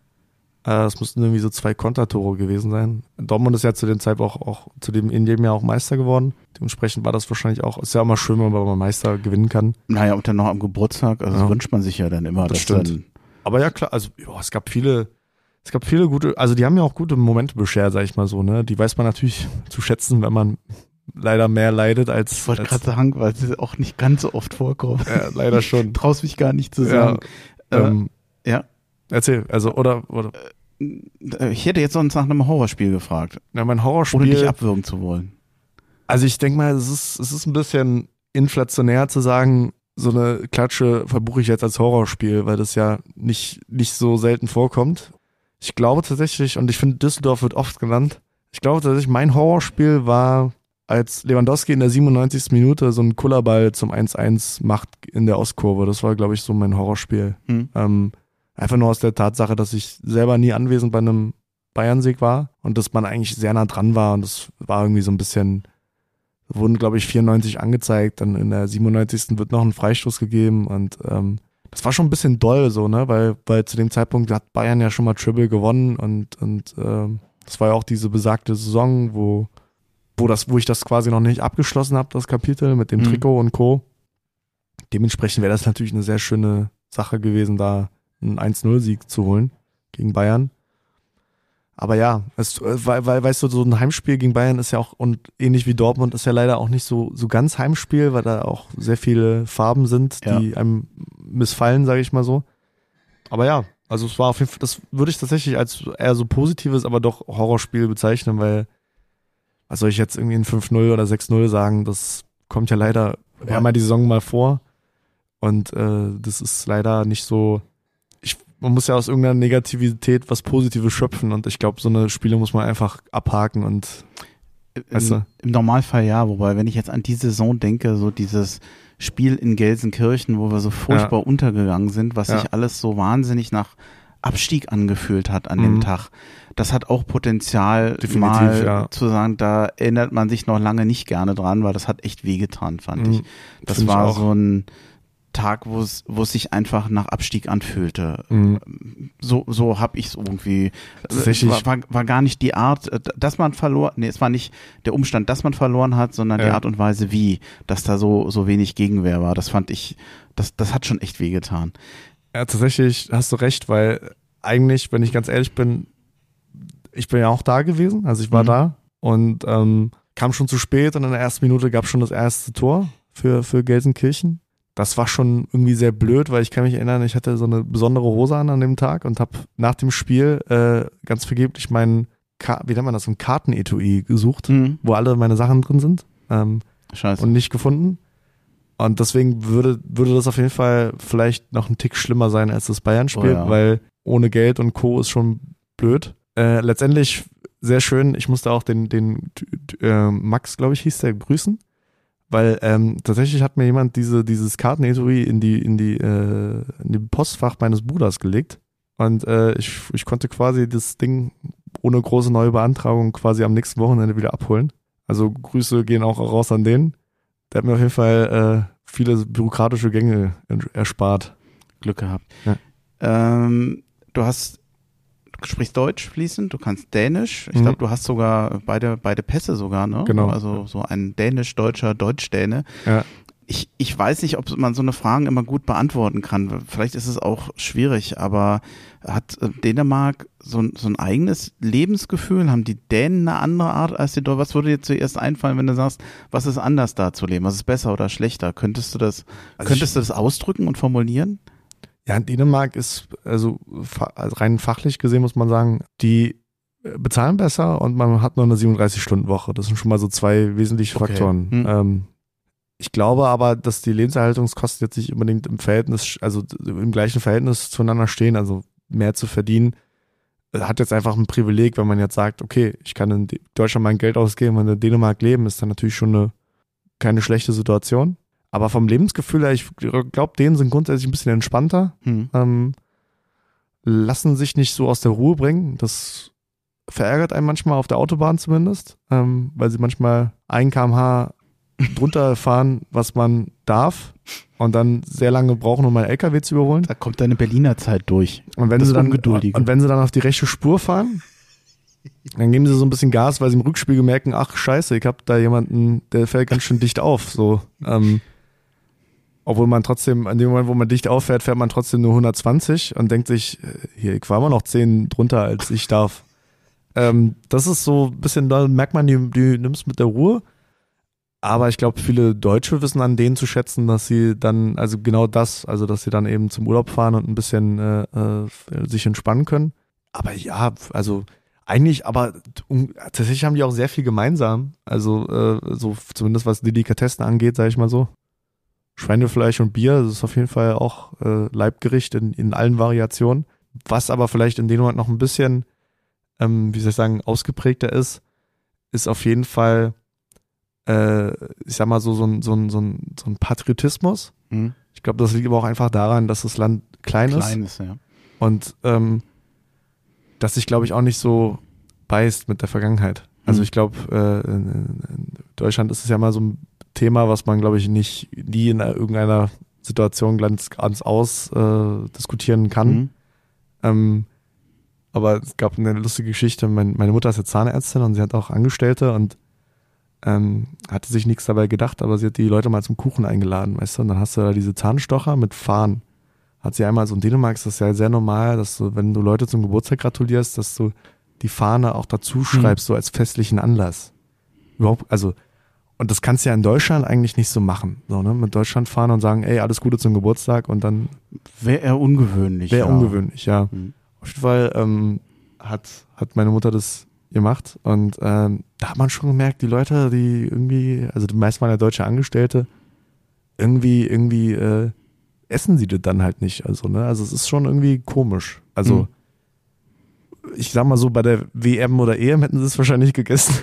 Speaker 2: Es mussten irgendwie so zwei Kontertore gewesen sein. Dortmund ist ja zu dem Zeitpunkt auch, auch zu dem in jedem Jahr auch Meister geworden. Dementsprechend war das wahrscheinlich auch, ist ja immer schön, wenn man Meister gewinnen kann.
Speaker 1: Naja, und dann noch am Geburtstag, also ja. das wünscht man sich ja dann immer.
Speaker 2: Das stimmt. Dann aber ja klar, also jo, es gab viele, es gab viele gute, also die haben ja auch gute Momente beschert, sag ich mal so, ne? Die weiß man natürlich zu schätzen, wenn man leider mehr leidet als.
Speaker 1: Ich wollte gerade sagen, weil sie auch nicht ganz so oft vorkommen.
Speaker 2: Ja, leider schon.
Speaker 1: Traust mich gar nicht zu sagen.
Speaker 2: Ja.
Speaker 1: Äh,
Speaker 2: ähm,
Speaker 1: ja.
Speaker 2: Erzähl, also, oder, oder.
Speaker 1: Ich hätte jetzt sonst nach einem Horrorspiel gefragt.
Speaker 2: Ja, mein Horrorspiel.
Speaker 1: Ohne dich abwürgen zu wollen.
Speaker 2: Also ich denke mal, es ist, es ist ein bisschen inflationär zu sagen, so eine Klatsche verbuche ich jetzt als Horrorspiel, weil das ja nicht, nicht so selten vorkommt. Ich glaube tatsächlich, und ich finde Düsseldorf wird oft genannt, ich glaube tatsächlich, mein Horrorspiel war, als Lewandowski in der siebenundneunzigsten Minute so einen Kullerball zum eins eins macht in der Ostkurve. Das war, glaube ich, so mein Horrorspiel. Hm. Ähm, einfach nur aus der Tatsache, dass ich selber nie anwesend bei einem Bayern-Sieg war und dass man eigentlich sehr nah dran war und das war irgendwie so ein bisschen, wurden, glaube ich, vierundneunzig angezeigt, dann in der siebenundneunzigsten wird noch ein Freistoß gegeben und ähm, das war schon ein bisschen doll so, ne, weil, weil zu dem Zeitpunkt hat Bayern ja schon mal Triple gewonnen und, und ähm, das war ja auch diese besagte Saison, wo wo das, wo ich das quasi noch nicht abgeschlossen habe, das Kapitel mit dem mhm. Trikot und Co. Dementsprechend wäre das natürlich eine sehr schöne Sache gewesen, da einen eins null Sieg zu holen gegen Bayern. Aber ja, es, weil, weil, weißt du, so ein Heimspiel gegen Bayern ist ja auch, und ähnlich wie Dortmund, ist ja leider auch nicht so, so ganz Heimspiel, weil da auch sehr viele Farben sind, die ja. einem missfallen, sage ich mal so. Aber ja, also es war auf jeden Fall, das würde ich tatsächlich als eher so positives, aber doch Horrorspiel bezeichnen, weil was soll ich jetzt irgendwie ein fünf null oder sechs null sagen, das kommt ja leider ja. einmal die Saison mal vor und äh, das ist leider nicht so, ich, man muss ja aus irgendeiner Negativität was Positives schöpfen und ich glaube, so eine Spiele muss man einfach abhaken und weißt du?
Speaker 1: Im, Im Normalfall ja, wobei, wenn ich jetzt an die Saison denke, so dieses Spiel in Gelsenkirchen, wo wir so furchtbar ja. untergegangen sind, was ja. sich alles so wahnsinnig nach Abstieg angefühlt hat an mhm. dem Tag. Das hat auch Potenzial, definitiv, mal ja. zu sagen, da erinnert man sich noch lange nicht gerne dran, weil das hat echt wehgetan, fand mhm. ich. Das Find war ich so ein Tag, wo es wo es sich einfach nach Abstieg anfühlte. Mhm. So so habe ich es irgendwie.
Speaker 2: Tatsächlich.
Speaker 1: War, war, war gar nicht die Art, dass man verloren, nee, es war nicht der Umstand, dass man verloren hat, sondern ja. die Art und Weise, wie, dass da so so wenig Gegenwehr war. Das fand ich, das das hat schon echt wehgetan.
Speaker 2: Ja, tatsächlich hast du recht, weil eigentlich, wenn ich ganz ehrlich bin, ich bin ja auch da gewesen, also ich war mhm. da und ähm, kam schon zu spät und in der ersten Minute gab es schon das erste Tor für, für Gelsenkirchen. Das war schon irgendwie sehr blöd, weil ich kann mich erinnern, ich hatte so eine besondere Hose an an dem Tag und habe nach dem Spiel äh, ganz vergeblich meinen, Ka- wie nennt man das, ein Kartenetui gesucht, mhm. wo alle meine Sachen drin sind ähm,
Speaker 1: Scheiße.
Speaker 2: und nicht gefunden. Und deswegen würde, würde das auf jeden Fall vielleicht noch ein Tick schlimmer sein als das Bayern-Spiel, oh ja. weil ohne Geld und Co. ist schon blöd. Äh, letztendlich sehr schön, ich musste auch den, den äh, Max, glaube ich, hieß der, grüßen, weil ähm, tatsächlich hat mir jemand diese, dieses Kartenetui in die, in die, äh, in die Postfach meines Bruders gelegt und äh, ich, ich konnte quasi das Ding ohne große neue Beantragung quasi am nächsten Wochenende wieder abholen. Also Grüße gehen auch raus an den. Der hat mir auf jeden Fall äh, viele bürokratische Gänge erspart.
Speaker 1: Glück gehabt.
Speaker 2: Ja.
Speaker 1: Ähm, du hast Du sprichst Deutsch fließend, du kannst Dänisch. Ich mhm. glaube, du hast sogar beide beide Pässe sogar, ne?
Speaker 2: Genau.
Speaker 1: Also so ein dänisch-deutscher Deutsch-Däne.
Speaker 2: Ja.
Speaker 1: Ich, ich weiß nicht, ob man so eine Frage immer gut beantworten kann. Vielleicht ist es auch schwierig, aber hat Dänemark so, so ein eigenes Lebensgefühl? Haben die Dänen eine andere Art als die Deutschen? Was würde dir zuerst einfallen, wenn du sagst, was ist anders da zu leben? Was ist besser oder schlechter? Könntest du das, also könntest ich, du das ausdrücken und formulieren?
Speaker 2: Ja, Dänemark ist, also, also rein fachlich gesehen muss man sagen, die bezahlen besser und man hat nur eine siebenunddreißig-Stunden-Woche. Das sind schon mal so zwei wesentliche
Speaker 1: Okay.
Speaker 2: Faktoren.
Speaker 1: Hm.
Speaker 2: Ähm, ich glaube aber, dass die Lebenserhaltungskosten jetzt nicht unbedingt im Verhältnis, also im gleichen Verhältnis zueinander stehen, also mehr zu verdienen, hat jetzt einfach ein Privileg, wenn man jetzt sagt, okay, ich kann in Deutschland mein Geld ausgeben und in Dänemark leben, ist dann natürlich schon eine keine schlechte Situation. Aber vom Lebensgefühl her, ich glaube, denen sind grundsätzlich ein bisschen entspannter,
Speaker 1: Hm.
Speaker 2: ähm, lassen sich nicht so aus der Ruhe bringen. Das verärgert einen manchmal auf der Autobahn zumindest, ähm, weil sie manchmal ein Kilometer pro Stunde drunter fahren, was man darf und dann sehr lange brauchen, um einen L K W zu überholen.
Speaker 1: Da kommt deine Berliner Zeit durch.
Speaker 2: Und wenn
Speaker 1: Das
Speaker 2: sie dann
Speaker 1: Ungeduldige.
Speaker 2: und wenn sie dann auf die rechte Spur fahren, dann geben sie so ein bisschen Gas, weil sie im Rückspiegel merken, ach scheiße, ich hab da jemanden, der fällt ganz schön dicht auf. So, ähm, obwohl man trotzdem, in dem Moment, wo man dicht auffährt, fährt man trotzdem nur hundertzwanzig und denkt sich, hier, ich war immer noch zehn drunter, als ich darf. Ähm, das ist so ein bisschen, da merkt man, die, die nimmst mit der Ruhe. Aber ich glaube, viele Deutsche wissen an denen zu schätzen, dass sie dann, also genau das, also dass sie dann eben zum Urlaub fahren und ein bisschen äh, äh, sich entspannen können. Aber ja, also eigentlich, aber um, tatsächlich haben die auch sehr viel gemeinsam. Also äh, so zumindest was Delikatessen angeht, sage ich mal so. Schweinefleisch und Bier, das ist auf jeden Fall auch äh, Leibgericht in, in allen Variationen. Was aber vielleicht in dem Moment noch ein bisschen, ähm, wie soll ich sagen, ausgeprägter ist, ist auf jeden Fall Äh, ich sag mal so, so ein, so ein, so ein, so ein Patriotismus.
Speaker 1: Hm.
Speaker 2: Ich glaube, das liegt aber auch einfach daran, dass das Land klein ist.
Speaker 1: Klein ist, ja.
Speaker 2: Und ähm, dass sich, glaube ich, auch nicht so beißt mit der Vergangenheit. Also
Speaker 1: Mhm.
Speaker 2: ich glaube, äh, in, in Deutschland ist es ja mal so ein Thema, was man, glaube ich, nicht nie in irgendeiner Situation ganz, ganz aus äh, diskutieren kann.
Speaker 1: Mhm.
Speaker 2: Ähm, aber es gab eine lustige Geschichte. Mein, meine Mutter ist ja Zahnärztin und sie hat auch Angestellte und Ähm, hatte sich nichts dabei gedacht, aber sie hat die Leute mal zum Kuchen eingeladen, weißt du, und dann hast du da diese Zahnstocher mit Fahnen. Hat sie einmal so in Dänemark ist das ja sehr normal, dass du, wenn du Leute zum Geburtstag gratulierst, dass du die Fahne auch dazu schreibst, so als festlichen Anlass. Überhaupt, also, und das kannst du ja in Deutschland eigentlich nicht so machen, so, ne, mit Deutschland fahren und sagen, ey, alles Gute zum Geburtstag und dann
Speaker 1: Wäre eher ungewöhnlich.
Speaker 2: wäre
Speaker 1: ja.
Speaker 2: ungewöhnlich, ja.
Speaker 1: Mhm.
Speaker 2: Auf jeden Fall ähm, hat, hat meine Mutter das gemacht und ähm, da hat man schon gemerkt, die Leute, die irgendwie, also die meisten waren ja deutsche Angestellte, irgendwie, irgendwie äh, essen sie das dann halt nicht, also, ne, also es ist schon irgendwie komisch, also
Speaker 1: Mhm.
Speaker 2: ich sag mal so, bei der W M oder E M hätten sie es wahrscheinlich gegessen,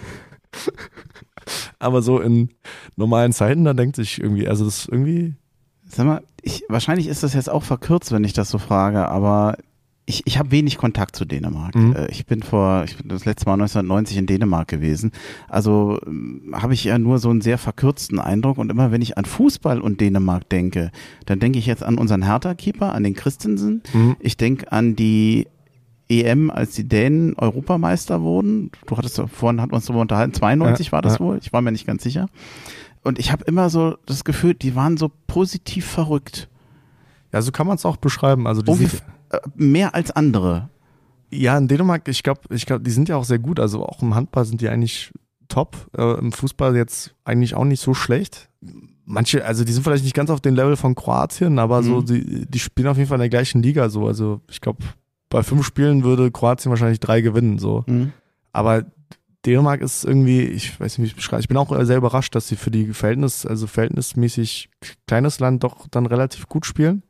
Speaker 2: aber so in normalen Zeiten, da denkt sich irgendwie, also das ist irgendwie,
Speaker 1: Sag mal, ich, wahrscheinlich ist das jetzt auch verkürzt, wenn ich das so frage, aber ich, ich habe wenig Kontakt zu Dänemark.
Speaker 2: Mhm.
Speaker 1: Äh, Ich bin vor, ich bin das letzte Mal neunzehnhundertneunzig in Dänemark gewesen. Also ähm, habe ich ja nur so einen sehr verkürzten Eindruck und immer wenn ich an Fußball und Dänemark denke, dann denke ich jetzt an unseren Hertha-Keeper, an den Christensen.
Speaker 2: mhm.
Speaker 1: Ich denke an die E M, als die Dänen Europameister wurden. Du hattest ja vorhin, hatten wir uns darüber unterhalten, zweiundneunzig
Speaker 2: Ja,
Speaker 1: war das
Speaker 2: ja.
Speaker 1: wohl. Ich war mir nicht ganz sicher. Und ich habe immer so das Gefühl, die waren so positiv verrückt.
Speaker 2: Ja, so kann man es auch beschreiben, also die
Speaker 1: Ungef-
Speaker 2: sind,
Speaker 1: äh, mehr als andere.
Speaker 2: ja, in Dänemark, ich glaube, ich glaube, die sind ja auch sehr gut. Also auch im Handball sind die eigentlich top. Äh, Im Fußball jetzt eigentlich auch nicht so schlecht. Manche, also die sind vielleicht nicht ganz auf dem Level von Kroatien, aber so,
Speaker 1: Mhm.
Speaker 2: die, die spielen auf jeden Fall in der gleichen Liga so. Also ich glaube, bei fünf Spielen würde Kroatien wahrscheinlich drei gewinnen. So.
Speaker 1: Mhm.
Speaker 2: Aber Dänemark ist irgendwie, ich weiß nicht, wie ich es beschreibe. Ich bin auch sehr überrascht, dass sie für die Verhältnis, also verhältnismäßig kleines Land doch dann relativ gut spielen.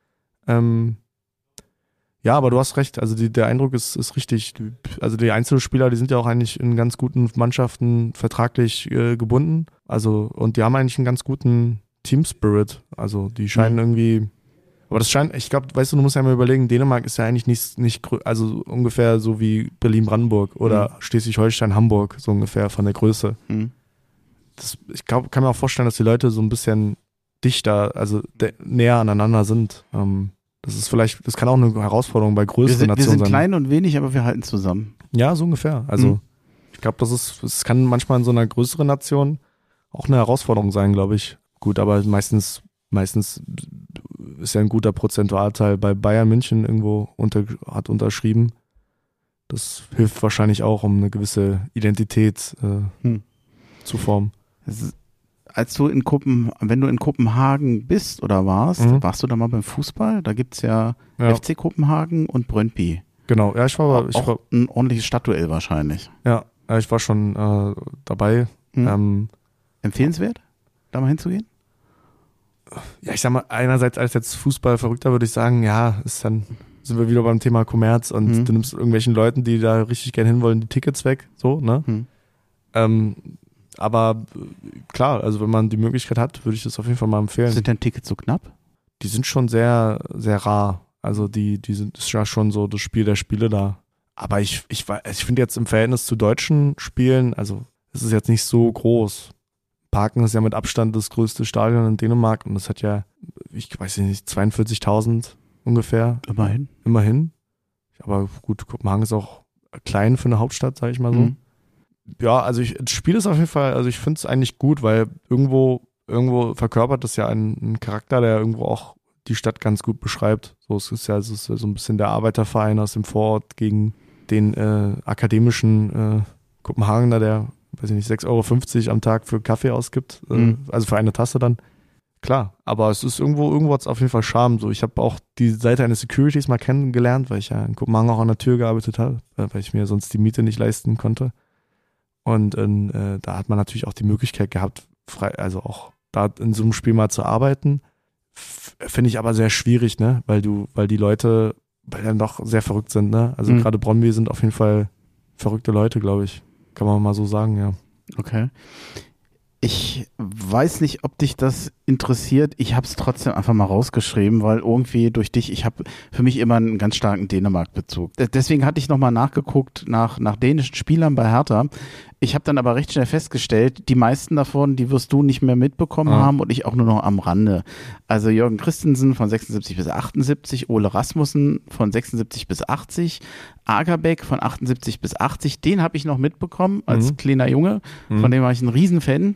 Speaker 2: Ähm, Ja, aber du hast recht, also die, der Eindruck ist, ist richtig. Die, also die Einzelspieler, die sind ja auch eigentlich in ganz guten Mannschaften vertraglich äh, gebunden. Also, und die haben eigentlich einen ganz guten Team-Spirit. Also die scheinen
Speaker 1: Mhm.
Speaker 2: irgendwie, aber das scheint, ich glaube, weißt du, du musst ja mal überlegen, Dänemark ist ja eigentlich nicht, nicht grö- also ungefähr so wie Berlin-Brandenburg oder Schleswig-Holstein-Hamburg, so ungefähr von der Größe.
Speaker 1: Mhm.
Speaker 2: Das, ich glaub, kann mir auch vorstellen, dass die Leute so ein bisschen dichter, also de- näher aneinander sind. Ähm, Das ist vielleicht, das kann auch eine Herausforderung bei
Speaker 1: Wir
Speaker 2: größeren
Speaker 1: sind, wir
Speaker 2: Nationen
Speaker 1: sind
Speaker 2: sein.
Speaker 1: klein und wenig, aber wir halten zusammen.
Speaker 2: Ja, so ungefähr. Also
Speaker 1: Mhm.
Speaker 2: ich glaube, das ist, es kann manchmal in so einer größeren Nation auch eine Herausforderung sein, glaube ich. Gut, aber meistens, meistens ist ja ein guter Prozentualteil bei Bayern München irgendwo unter, hat unterschrieben. Das hilft wahrscheinlich auch, um eine gewisse Identität äh,
Speaker 1: Hm.
Speaker 2: zu formen.
Speaker 1: Es ist, als du in Kopen, wenn du in Kopenhagen bist oder warst,
Speaker 2: Mhm.
Speaker 1: warst du da mal beim Fußball? Da gibt's ja,
Speaker 2: Ja.
Speaker 1: F C Kopenhagen und Brøndby.
Speaker 2: Genau, ja, ich war, ich
Speaker 1: auch
Speaker 2: war,
Speaker 1: ein ordentliches Stadtduell wahrscheinlich.
Speaker 2: ja, ja, ich war schon äh, dabei.
Speaker 1: Hm.
Speaker 2: Ähm,
Speaker 1: Empfehlenswert, da mal hinzugehen?
Speaker 2: ja, ich sag mal, einerseits als jetzt Fußballverrückter würde ich sagen, ja, ist dann, sind wir wieder beim Thema Kommerz und
Speaker 1: Mhm.
Speaker 2: du nimmst irgendwelchen Leuten, die da richtig gern hinwollen, die Tickets weg, so, ne?
Speaker 1: Hm.
Speaker 2: Ähm, aber äh, klar, also wenn man die Möglichkeit hat, würde ich das auf jeden Fall mal empfehlen.
Speaker 1: Sind denn Tickets so knapp?
Speaker 2: Die sind schon sehr, sehr rar. Also die, die sind, ist ja schon so das Spiel der Spiele da. Aber ich, ich, wei- ich finde jetzt im Verhältnis zu deutschen Spielen, also es ist jetzt nicht so groß. Parken ist ja mit Abstand das größte Stadion in Dänemark und das hat ja, ich weiß nicht, zweiundvierzigtausend ungefähr.
Speaker 1: Immerhin.
Speaker 2: Immerhin. Aber gut, Kopenhagen ist auch klein für eine Hauptstadt, sage ich mal so.
Speaker 1: Mhm.
Speaker 2: Ja, also ich, das Spiel ist auf jeden Fall, also ich finde es eigentlich gut, weil irgendwo, irgendwo verkörpert das ja einen, einen Charakter, der irgendwo auch die Stadt ganz gut beschreibt. So, es ist ja, es ist so ein bisschen der Arbeiterverein aus dem Vorort gegen den äh, akademischen äh, Kopenhagener, der, weiß ich nicht, sechs Euro fünfzig am Tag für Kaffee ausgibt, äh,
Speaker 1: Mhm.
Speaker 2: also für eine Tasse dann. Klar, aber es ist irgendwo, irgendwo hat es auf jeden Fall Charme. So, ich habe auch die Seite eines Securities mal kennengelernt, weil ich ja in Kopenhagen auch an der Tür gearbeitet habe, äh, weil ich mir sonst die Miete nicht leisten konnte. Und äh, da hat man natürlich auch die Möglichkeit gehabt, frei, also auch da in so einem Spiel mal zu arbeiten. F- Finde ich aber sehr schwierig, ne? Weil du, weil die Leute, weil dann doch sehr verrückt sind, ne? Also
Speaker 1: Mhm.
Speaker 2: gerade Brøndby sind auf jeden Fall verrückte Leute, glaube ich. Kann man mal so sagen, ja.
Speaker 1: Okay. Ich weiß nicht, ob dich das interessiert. Ich habe es trotzdem einfach mal rausgeschrieben, weil irgendwie durch dich, ich habe für mich immer einen ganz starken Dänemark-Bezug. De- Deswegen hatte ich nochmal nachgeguckt nach, nach dänischen Spielern bei Hertha. Ich habe dann aber recht schnell festgestellt, die meisten davon, die wirst du nicht mehr mitbekommen
Speaker 2: Ah.
Speaker 1: haben und ich auch nur noch am Rande. Also Jürgen Christensen von sechsundsiebzig bis achtundsiebzig, Ole Rasmussen von sechsundsiebzig bis achtzig, Agerbeck von achtundsiebzig bis achtzig, den habe ich noch mitbekommen als
Speaker 2: Mhm.
Speaker 1: kleiner Junge,
Speaker 2: Mhm.
Speaker 1: von dem war ich ein Riesenfan.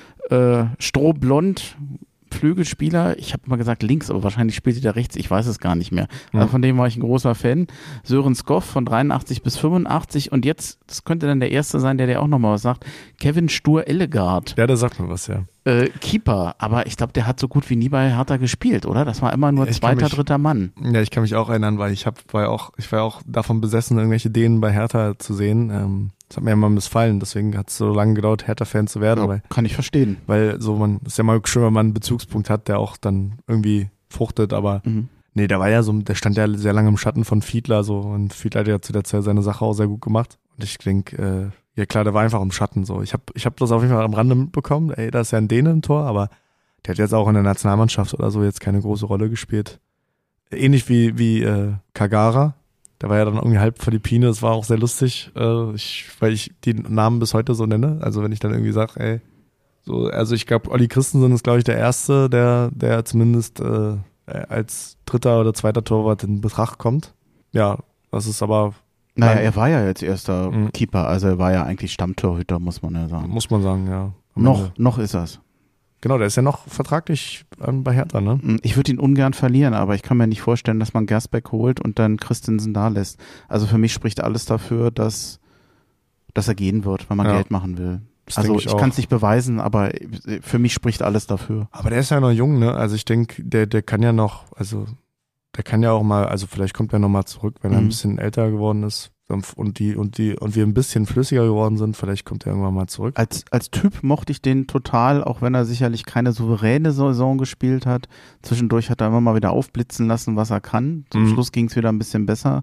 Speaker 1: Äh, Strohblond, Flügelspieler, ich habe mal gesagt links, aber wahrscheinlich spielte der rechts, ich weiß es gar nicht mehr.
Speaker 2: Mhm.
Speaker 1: Also von dem war ich ein großer Fan. Sören Skoff von dreiundachtzig bis fünfundachtzig und jetzt, das könnte dann der Erste sein, der dir auch nochmal was sagt, Kevin Stur-Ellegaard,
Speaker 2: Ja, der sagt mir was, ja.
Speaker 1: äh, Keeper, aber ich glaube, der hat so gut wie nie bei Hertha gespielt, oder? Das war immer nur
Speaker 2: Ich kann
Speaker 1: zweiter,
Speaker 2: mich-
Speaker 1: dritter Mann.
Speaker 2: Ja, ich kann mich auch erinnern, weil ich hab, war ja auch, ich war ja auch davon besessen, irgendwelche Dänen bei Hertha zu sehen. Ähm, das hat mir ja mal missfallen, deswegen hat es so lange gedauert, Hertha-Fan zu werden,
Speaker 1: Ja,
Speaker 2: weil,
Speaker 1: kann ich verstehen.
Speaker 2: weil so man, ist ja mal schön, wenn man einen Bezugspunkt hat, der auch dann irgendwie fruchtet, aber
Speaker 1: Mhm.
Speaker 2: nee, der war ja so, der stand ja sehr lange im Schatten von Fiedler so und Fiedler hat ja zu der Zeit seine Sache auch sehr gut gemacht und ich denke, äh, ja klar, der war einfach im Schatten so. Ich habe ich hab das auf jeden Fall am Rande mitbekommen, ey, da ist ja ein Däne im Tor, aber der hat jetzt auch in der Nationalmannschaft oder so jetzt keine große Rolle gespielt. Ähnlich wie, wie äh, Kagara. Der war ja dann irgendwie halb Philippine, das war auch sehr lustig, äh, ich, weil ich die Namen bis heute so nenne. Also wenn ich dann irgendwie sage, ey, so, also ich glaube, Olli Christensen ist, glaube ich, der Erste, der, der zumindest äh, als dritter oder zweiter Torwart in Betracht kommt. Ja, das ist aber,
Speaker 1: Naja,
Speaker 2: Nein.
Speaker 1: er war ja jetzt erster
Speaker 2: Mhm.
Speaker 1: Keeper, also er war ja eigentlich Stammtorhüter, muss man ja sagen.
Speaker 2: muss man sagen, ja. Am
Speaker 1: Noch,
Speaker 2: Ende.
Speaker 1: noch ist er's.
Speaker 2: Genau, der ist ja noch vertraglich ähm, bei Hertha, ne?
Speaker 1: Ich würde ihn ungern verlieren, aber ich kann mir nicht vorstellen, dass man Gersbeck holt und dann Christensen da lässt. Also für mich spricht alles dafür, dass, dass er gehen wird, wenn man
Speaker 2: Ja.
Speaker 1: Geld machen will.
Speaker 2: Das
Speaker 1: Also
Speaker 2: denk
Speaker 1: ich,
Speaker 2: ich auch.
Speaker 1: kann es nicht beweisen, aber für mich spricht alles dafür.
Speaker 2: Aber der ist ja noch jung, ne? Also ich denke, der, der kann ja noch, also der kann ja auch mal, also vielleicht kommt er noch mal zurück, wenn er
Speaker 1: Mhm.
Speaker 2: ein bisschen älter geworden ist und die und die und wir ein bisschen flüssiger geworden sind, vielleicht kommt er irgendwann mal zurück.
Speaker 1: Als, als Typ mochte ich den total, auch wenn er sicherlich keine souveräne Saison gespielt hat. Zwischendurch hat er immer mal wieder aufblitzen lassen, was er kann. Zum
Speaker 2: Mhm.
Speaker 1: Schluss ging es wieder ein bisschen besser.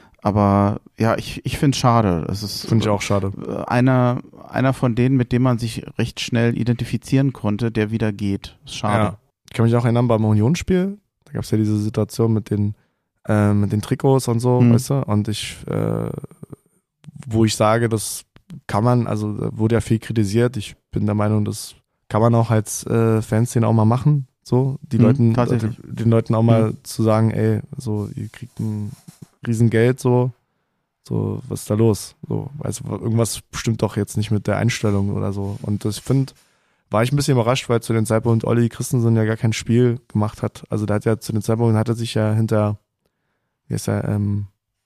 Speaker 1: Aber ja, ich, ich finde es schade. Es ist
Speaker 2: Finde ich auch schade.
Speaker 1: einer, einer von denen, mit dem man sich recht schnell identifizieren konnte, der wieder geht. Ist schade.
Speaker 2: Ja. Ich kann mich auch erinnern beim Unionsspiel, da gab es ja diese Situation mit den äh, mit den Trikots und so,
Speaker 1: Mhm.
Speaker 2: weißt du? Und ich, äh, wo ich sage, das kann man, also da wurde ja viel kritisiert. Ich bin der Meinung, das kann man auch als äh, Fanszene auch mal machen. So, die
Speaker 1: Mhm,
Speaker 2: Leuten,
Speaker 1: tatsächlich.
Speaker 2: den Leuten auch mal zu sagen, ey, so, ihr kriegt ein Riesengeld, so, so, was ist da los? So, also irgendwas stimmt doch jetzt nicht mit der Einstellung oder so. Und das, ich finde, war ich ein bisschen überrascht, weil zu dem Zeitpunkt Olli Christensen ja gar kein Spiel gemacht hat. Also da hat ja zu dem Zeitpunkt hat er sich ja hinter, wie ist er, ähm,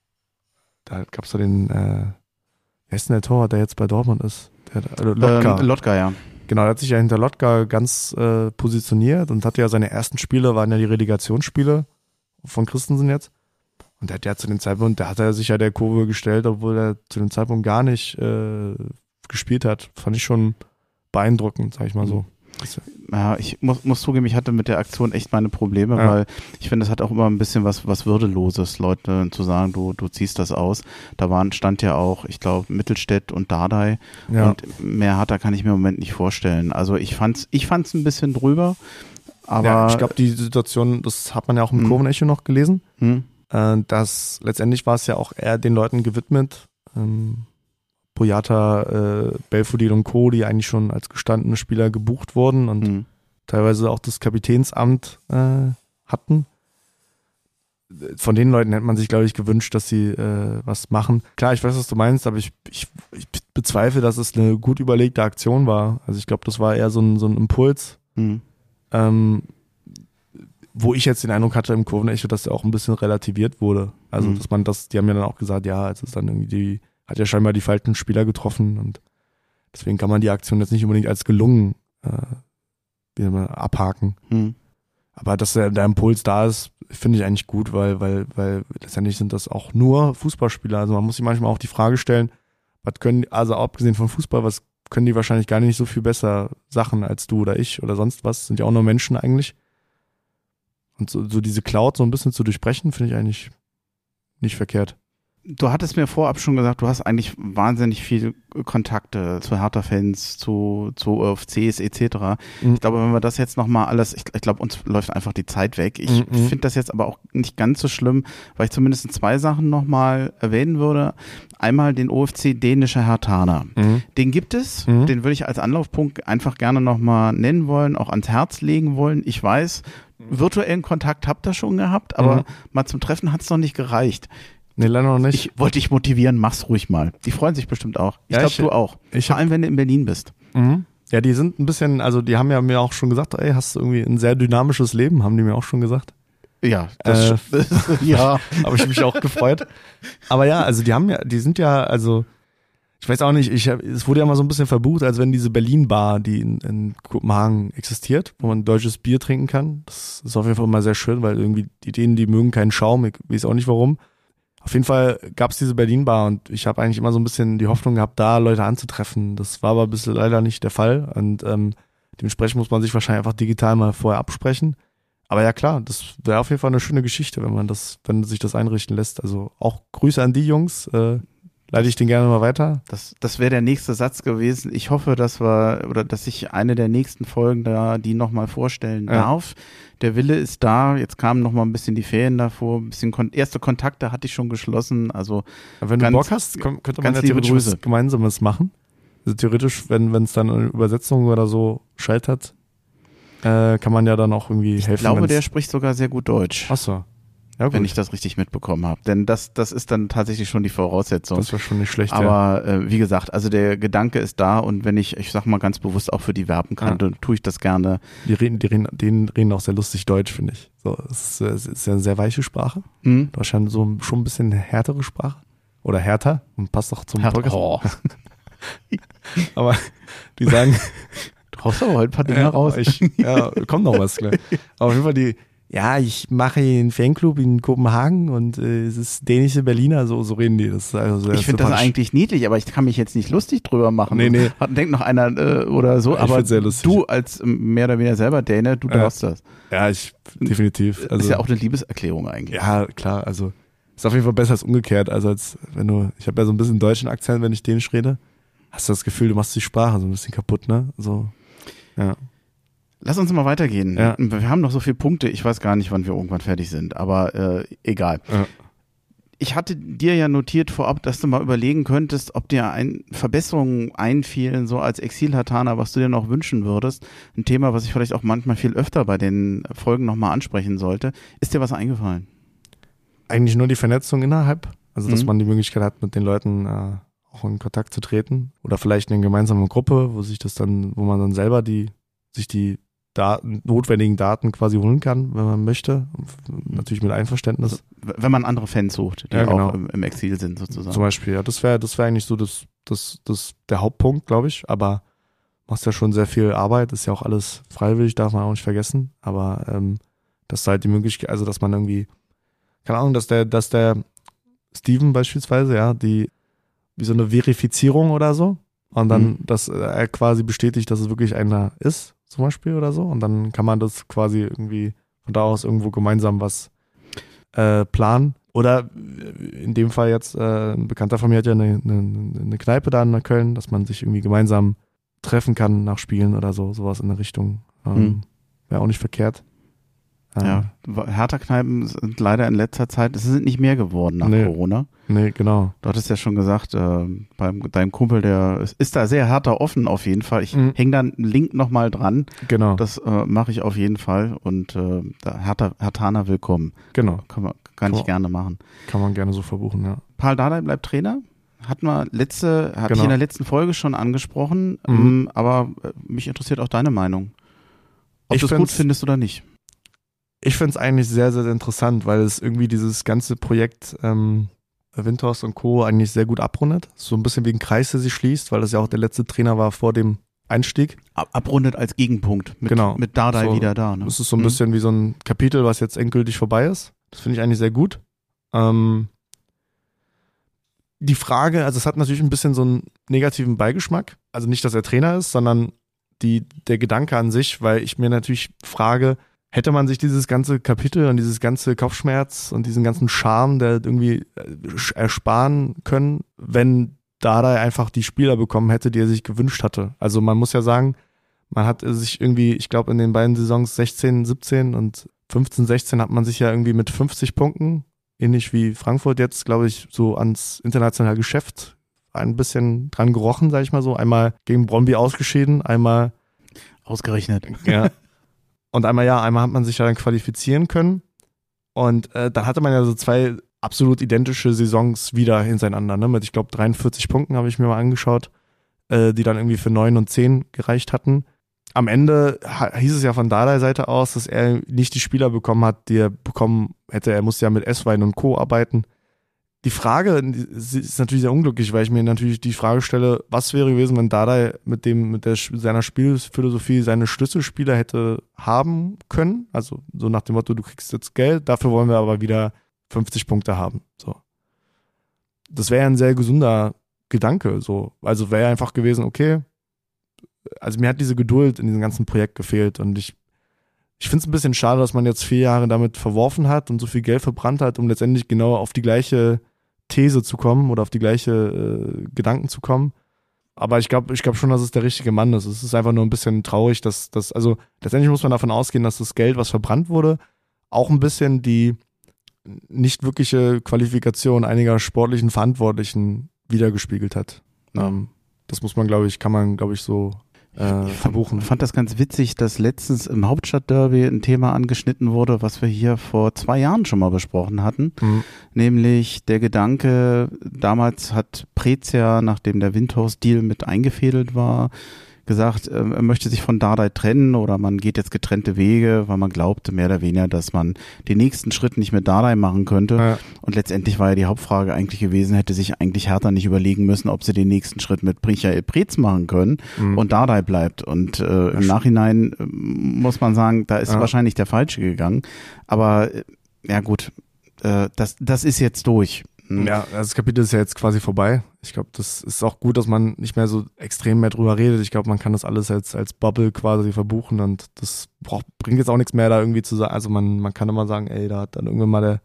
Speaker 2: da gab es so den, äh, wer ist denn der Torwart, der jetzt bei Dortmund ist? Der, äh, Lotka.
Speaker 1: Ähm, Lotka, ja.
Speaker 2: Genau, er hat sich ja hinter Lotka ganz äh, positioniert und hatte ja seine ersten Spiele, waren ja die Relegationsspiele von Christensen jetzt. Und der hat ja zu dem Zeitpunkt, da hat er sich ja der Kurve gestellt, obwohl er zu dem Zeitpunkt gar nicht äh, gespielt hat. Fand ich schon beeindruckend, sag ich mal so.
Speaker 1: Ja, ich muss, muss zugeben, ich hatte mit der Aktion echt meine Probleme,
Speaker 2: Ja.
Speaker 1: weil ich finde, es hat auch immer ein bisschen was, was Würdeloses, Leute zu sagen, du, du ziehst das aus. Da waren, stand ja auch, ich glaube, Mittelstädt und Dardai
Speaker 2: Ja.
Speaker 1: und mehr hat, da kann ich mir im Moment nicht vorstellen. Also ich fand's, ich fand's ein bisschen drüber, aber.
Speaker 2: Ja, ich glaube, die Situation, das hat man ja auch im
Speaker 1: Hm.
Speaker 2: Kurvenecho noch gelesen,
Speaker 1: Hm,
Speaker 2: äh, dass letztendlich war es ja auch eher den Leuten gewidmet, ähm, Boyata, äh, Belfodil und Co., die eigentlich schon als gestandene Spieler gebucht wurden und
Speaker 1: hm.
Speaker 2: teilweise auch das Kapitänsamt äh, hatten. Von den Leuten hätte man sich, glaube ich, gewünscht, dass sie äh, was machen. Klar, ich weiß, was du meinst, aber ich, ich, ich bezweifle, dass es eine gut überlegte Aktion war. Also ich glaube, das war eher so ein, so ein Impuls,
Speaker 1: Hm.
Speaker 2: ähm, wo ich jetzt den Eindruck hatte im Kurvenecho, dass er auch ein bisschen relativiert wurde. Also
Speaker 1: Mhm.
Speaker 2: dass man das, die haben ja dann auch gesagt, ja, es ist dann irgendwie die, hat ja scheinbar die falschen Spieler getroffen und deswegen kann man die Aktion jetzt nicht unbedingt als gelungen äh, wie soll man, abhaken.
Speaker 1: Hm.
Speaker 2: Aber dass der, der Impuls da ist, finde ich eigentlich gut, weil, weil, weil letztendlich sind das auch nur Fußballspieler. Also man muss sich manchmal auch die Frage stellen, was können, also abgesehen von Fußball, was können die wahrscheinlich gar nicht so viel besser Sachen als du oder ich oder sonst was, sind ja auch nur Menschen eigentlich. Und so, so diese Cloud so ein bisschen zu durchbrechen, finde ich eigentlich nicht verkehrt.
Speaker 1: Du hattest mir vorab schon gesagt, du hast eigentlich wahnsinnig viele Kontakte zu Hertha-Fans, zu, zu O F Cs et cetera.
Speaker 2: Mhm.
Speaker 1: Ich glaube, wenn wir das jetzt nochmal alles, ich, ich glaube, uns läuft einfach die Zeit weg. Ich
Speaker 2: Mhm.
Speaker 1: finde das jetzt aber auch nicht ganz so schlimm, weil ich zumindest zwei Sachen nochmal erwähnen würde. Einmal den O F C Dänischer Herthaner.
Speaker 2: Mhm.
Speaker 1: Den gibt es,
Speaker 2: Mhm.
Speaker 1: den würde ich als Anlaufpunkt einfach gerne nochmal nennen wollen, auch ans Herz legen wollen. Ich weiß, virtuellen Kontakt habt ihr schon gehabt, aber
Speaker 2: Mhm.
Speaker 1: mal zum Treffen hat es noch nicht gereicht.
Speaker 2: Nee, leider noch nicht.
Speaker 1: Ich wollte dich motivieren, mach's ruhig mal. Die freuen sich bestimmt auch. Ich
Speaker 2: Ja,
Speaker 1: glaube,
Speaker 2: ich-
Speaker 1: du auch.
Speaker 2: ich
Speaker 1: Vor
Speaker 2: hab-
Speaker 1: allem, wenn du in Berlin bist.
Speaker 2: Mhm. Ja, die sind ein bisschen, also die haben ja mir auch schon gesagt, ey, hast du irgendwie ein sehr dynamisches Leben, haben die mir auch schon gesagt.
Speaker 1: Ja,
Speaker 2: Äh,
Speaker 1: das, ja.
Speaker 2: Habe ich mich auch gefreut. Aber ja, also die haben ja, die sind ja, also ich weiß auch nicht, ich hab, es wurde ja mal so ein bisschen verbucht, als wenn diese Berlin-Bar, die in, in Kopenhagen existiert, wo man deutsches Bier trinken kann. Das ist auf jeden Fall mal sehr schön, weil irgendwie die denen, die mögen keinen Schaum, ich weiß auch nicht warum. Auf jeden Fall gab es diese Berlin-Bar und ich habe eigentlich immer so ein bisschen die Hoffnung gehabt, da Leute anzutreffen. Das war aber bisher leider nicht der Fall und ähm, dementsprechend muss man sich wahrscheinlich einfach digital mal vorher absprechen. Aber ja klar, das wäre auf jeden Fall eine schöne Geschichte, wenn man das, wenn sich das einrichten lässt. Also auch Grüße an die Jungs, äh, leite ich den gerne mal weiter.
Speaker 1: Das, das wäre der nächste Satz gewesen. Ich hoffe, dass wir, oder dass ich eine der nächsten Folgen da die nochmal vorstellen
Speaker 2: Ja.
Speaker 1: darf. Der Wille ist da. Jetzt kamen nochmal ein bisschen die Ferien davor. Ein bisschen Kon- erste Kontakte hatte ich schon geschlossen. Also
Speaker 2: Wenn
Speaker 1: Ganz-
Speaker 2: du Bock hast, könnt- könnte man
Speaker 1: ganz
Speaker 2: ja
Speaker 1: liebe
Speaker 2: theoretisch
Speaker 1: Grüße.
Speaker 2: was Gemeinsames machen. Also theoretisch, wenn es dann eine Übersetzung oder so scheitert, äh, kann man ja dann auch irgendwie
Speaker 1: ich
Speaker 2: helfen.
Speaker 1: glaube,
Speaker 2: wenn's-
Speaker 1: der spricht sogar sehr gut Deutsch,
Speaker 2: Achso. Ja, gut.
Speaker 1: wenn ich das richtig mitbekommen habe. Denn das, das ist dann tatsächlich schon die Voraussetzung.
Speaker 2: das war schon nicht schlecht. ja.
Speaker 1: Aber äh, wie gesagt, also der Gedanke ist da und wenn ich, ich sag mal ganz bewusst auch für die werben kann,
Speaker 2: Ja.
Speaker 1: dann tue ich das gerne.
Speaker 2: Die reden, die reden, denen reden auch sehr lustig Deutsch, finde ich. So, es ist, äh, es ist ja eine sehr weiche Sprache.
Speaker 1: Hm?
Speaker 2: Wahrscheinlich so schon ein bisschen härtere Sprache. Oder härter. Und passt auch zum
Speaker 1: Hart-
Speaker 2: Podcast.
Speaker 1: oh,
Speaker 2: Aber die sagen,
Speaker 1: du haust aber heute ein paar Dinge
Speaker 2: ja,
Speaker 1: raus.
Speaker 2: ich, ja, kommt noch was, klar. Aber auf jeden Fall die, ja, ich mache einen Fanclub in Kopenhagen und äh, es ist dänische Berliner, so, so reden die. Das ist also sehr
Speaker 1: Ich finde das
Speaker 2: sympathisch.
Speaker 1: eigentlich niedlich, aber ich kann mich jetzt nicht lustig drüber machen.
Speaker 2: Nee, nee.
Speaker 1: Hat, denkt noch einer äh, oder so,
Speaker 2: Ja, ich
Speaker 1: aber
Speaker 2: find's sehr lustig.
Speaker 1: du als ähm, mehr oder weniger selber Däne, du
Speaker 2: Ja.
Speaker 1: darfst das.
Speaker 2: Ja, ich, definitiv. Also,
Speaker 1: ist ja auch eine Liebeserklärung eigentlich.
Speaker 2: ja, klar, also ist auf jeden Fall besser als umgekehrt. Also als wenn du, ich habe ja so ein bisschen deutschen Akzent, wenn ich Dänisch rede. Hast du das Gefühl, du machst die Sprache so ein bisschen kaputt, ne? So, ja.
Speaker 1: Lass uns mal weitergehen.
Speaker 2: Ja.
Speaker 1: Wir haben noch so viele Punkte, ich weiß gar nicht, wann wir irgendwann fertig sind, aber äh, egal.
Speaker 2: Ja.
Speaker 1: Ich hatte dir ja notiert vorab, dass du mal überlegen könntest, ob dir ein, Verbesserungen einfielen, so als Exil-Hartaner, was du dir noch wünschen würdest. Ein Thema, was ich vielleicht auch manchmal viel öfter bei den Folgen nochmal ansprechen sollte. Ist dir was eingefallen?
Speaker 2: Eigentlich nur die Vernetzung innerhalb. Also, dass
Speaker 1: Mhm.
Speaker 2: man die Möglichkeit hat, mit den Leuten äh, auch in Kontakt zu treten. Oder vielleicht in eine gemeinsame Gruppe, wo sich das dann, wo man dann selber die, sich die Daten, notwendigen Daten quasi holen kann, wenn man möchte. Natürlich mit Einverständnis.
Speaker 1: Also, wenn man andere Fans sucht, die
Speaker 2: Ja, genau.
Speaker 1: auch im, im Exil sind sozusagen.
Speaker 2: Zum Beispiel, ja, das wäre das wäre eigentlich so das, das, das der Hauptpunkt, glaube ich. Aber machst ja schon sehr viel Arbeit, ist ja auch alles freiwillig, darf man auch nicht vergessen, aber ähm, dass halt die Möglichkeit, also dass man irgendwie, keine Ahnung, dass der, dass der Steven beispielsweise, ja, die, wie so eine Verifizierung oder so, und dann, mhm. dass er quasi bestätigt, dass es wirklich einer ist, zum Beispiel oder so, und dann kann man das quasi irgendwie von da aus irgendwo gemeinsam was äh, planen. Oder in dem Fall jetzt, äh, ein Bekannter von mir hat ja eine, eine, eine Kneipe da in Köln, dass man sich irgendwie gemeinsam treffen kann nach Spielen oder so, sowas in der Richtung. Ähm, mhm. Wäre auch nicht verkehrt.
Speaker 1: Ja, Hertha-Kneipen sind leider in letzter Zeit, es sind nicht mehr geworden nach
Speaker 2: nee,
Speaker 1: Corona.
Speaker 2: Nee, genau.
Speaker 1: Du hattest ja schon gesagt, äh, beim deinem Kumpel, der ist, ist da sehr Hertha offen auf jeden Fall. Ich mhm. hänge da einen Link nochmal dran.
Speaker 2: Genau.
Speaker 1: Das äh, mache ich auf jeden Fall und äh, da Hertha, Herthaner willkommen.
Speaker 2: Genau.
Speaker 1: Kann man, kann, kann ich gerne machen.
Speaker 2: Kann man gerne so verbuchen, ja.
Speaker 1: Paul Dardai bleibt Trainer. Hatten wir letzte, hatte
Speaker 2: genau.
Speaker 1: ich in der letzten Folge schon angesprochen,
Speaker 2: Mhm.
Speaker 1: ähm, aber mich interessiert auch deine Meinung. Ob du es gut findest oder nicht.
Speaker 2: Ich finde es eigentlich sehr, sehr interessant, weil es irgendwie dieses ganze Projekt ähm, Windhorst und Co. eigentlich sehr gut abrundet. So ein bisschen wie ein Kreis, der sich schließt, weil das ja auch der letzte Trainer war vor dem Einstieg.
Speaker 1: Ab, abrundet als Gegenpunkt. Mit,
Speaker 2: genau.
Speaker 1: mit Dardai
Speaker 2: so,
Speaker 1: wieder da. Ne?
Speaker 2: Das ist so ein mhm. bisschen wie so ein Kapitel, was jetzt endgültig vorbei ist. Das finde ich eigentlich sehr gut. Ähm, die Frage, also es hat natürlich ein bisschen so einen negativen Beigeschmack. Also nicht, dass er Trainer ist, sondern die, der Gedanke an sich, weil ich mir natürlich frage, hätte man sich dieses ganze Kapitel und dieses ganze Kopfschmerz und diesen ganzen Charme, der irgendwie ersparen können, wenn Dardai einfach die Spieler bekommen hätte, die er sich gewünscht hatte. Also man muss ja sagen, man hat sich irgendwie, ich glaube in den beiden Saisons sechzehn, siebzehn und fünfzehn, sechzehn hat man sich ja irgendwie mit fünfzig Punkten, ähnlich wie Frankfurt jetzt, glaube ich, so ans internationale Geschäft ein bisschen dran gerochen, sag ich mal so. Einmal gegen Brøndby ausgeschieden, einmal
Speaker 1: ausgerechnet.
Speaker 2: Ja. Und einmal ja, einmal hat man sich ja dann qualifizieren können und äh, dann hatte man ja so zwei absolut identische Saisons wieder hintereinander, ne? Mit, ich glaube, dreiundvierzig Punkten habe ich mir mal angeschaut, äh, die dann irgendwie für neun und zehn gereicht hatten. Am Ende ha- hieß es ja von Dardai Seite aus, dass er nicht die Spieler bekommen hat, die er bekommen hätte. Er musste ja mit Esswein und Co. arbeiten. Die Frage ist natürlich sehr unglücklich, weil ich mir natürlich die Frage stelle, was wäre gewesen, wenn Dardai mit dem, mit der, seiner Spielphilosophie seine Schlüsselspieler hätte haben können? Also so nach dem Motto, du kriegst jetzt Geld, dafür wollen wir aber wieder fünfzig Punkte haben. So. Das wäre ein sehr gesunder Gedanke. So. Also wäre einfach gewesen, okay, also mir hat diese Geduld in diesem ganzen Projekt gefehlt und ich Ich finde es ein bisschen schade, dass man jetzt vier Jahre damit verworfen hat und so viel Geld verbrannt hat, um letztendlich genau auf die gleiche These zu kommen oder auf die gleiche äh, Gedanken zu kommen. Aber ich glaube ich glaube schon, dass es der richtige Mann ist. Es ist einfach nur ein bisschen traurig, dass das, also letztendlich muss man davon ausgehen, dass das Geld, was verbrannt wurde, auch ein bisschen die nicht wirkliche Qualifikation einiger sportlichen Verantwortlichen wiedergespiegelt hat. Ja. Ähm, das muss man, glaube ich, kann man, glaube ich, so Äh,
Speaker 1: ich
Speaker 2: verbuchen.
Speaker 1: fand, fand das ganz witzig, dass letztens im Hauptstadtderby ein Thema angeschnitten wurde, was wir hier vor zwei Jahren schon mal besprochen hatten,
Speaker 2: Mhm.
Speaker 1: nämlich der Gedanke, damals hat Preetz ja, nachdem der Windhorst-Deal mit eingefädelt war, gesagt, äh, er möchte sich von Dardai trennen oder man geht jetzt getrennte Wege, weil man glaubte mehr oder weniger, dass man den nächsten Schritt nicht mit Dardai machen könnte.
Speaker 2: Ja.
Speaker 1: Und letztendlich war ja die Hauptfrage eigentlich gewesen, hätte sich eigentlich Hertha nicht überlegen müssen, ob sie den nächsten Schritt mit Michael Preetz machen können
Speaker 2: Mhm.
Speaker 1: und Dardai bleibt. Und äh, im Nachhinein äh, muss man sagen, da ist
Speaker 2: Ja.
Speaker 1: wahrscheinlich der Falsche gegangen. Aber äh, ja gut, äh, das, das ist jetzt durch. Hm.
Speaker 2: Ja, das Kapitel ist ja jetzt quasi vorbei. Ich glaube, das ist auch gut, dass man nicht mehr so extrem mehr drüber redet. Ich glaube, man kann das alles als, als Bubble quasi verbuchen und das braucht, bringt jetzt auch nichts mehr da irgendwie zu sagen. Also man, man kann immer sagen, ey, da hat dann irgendwann mal der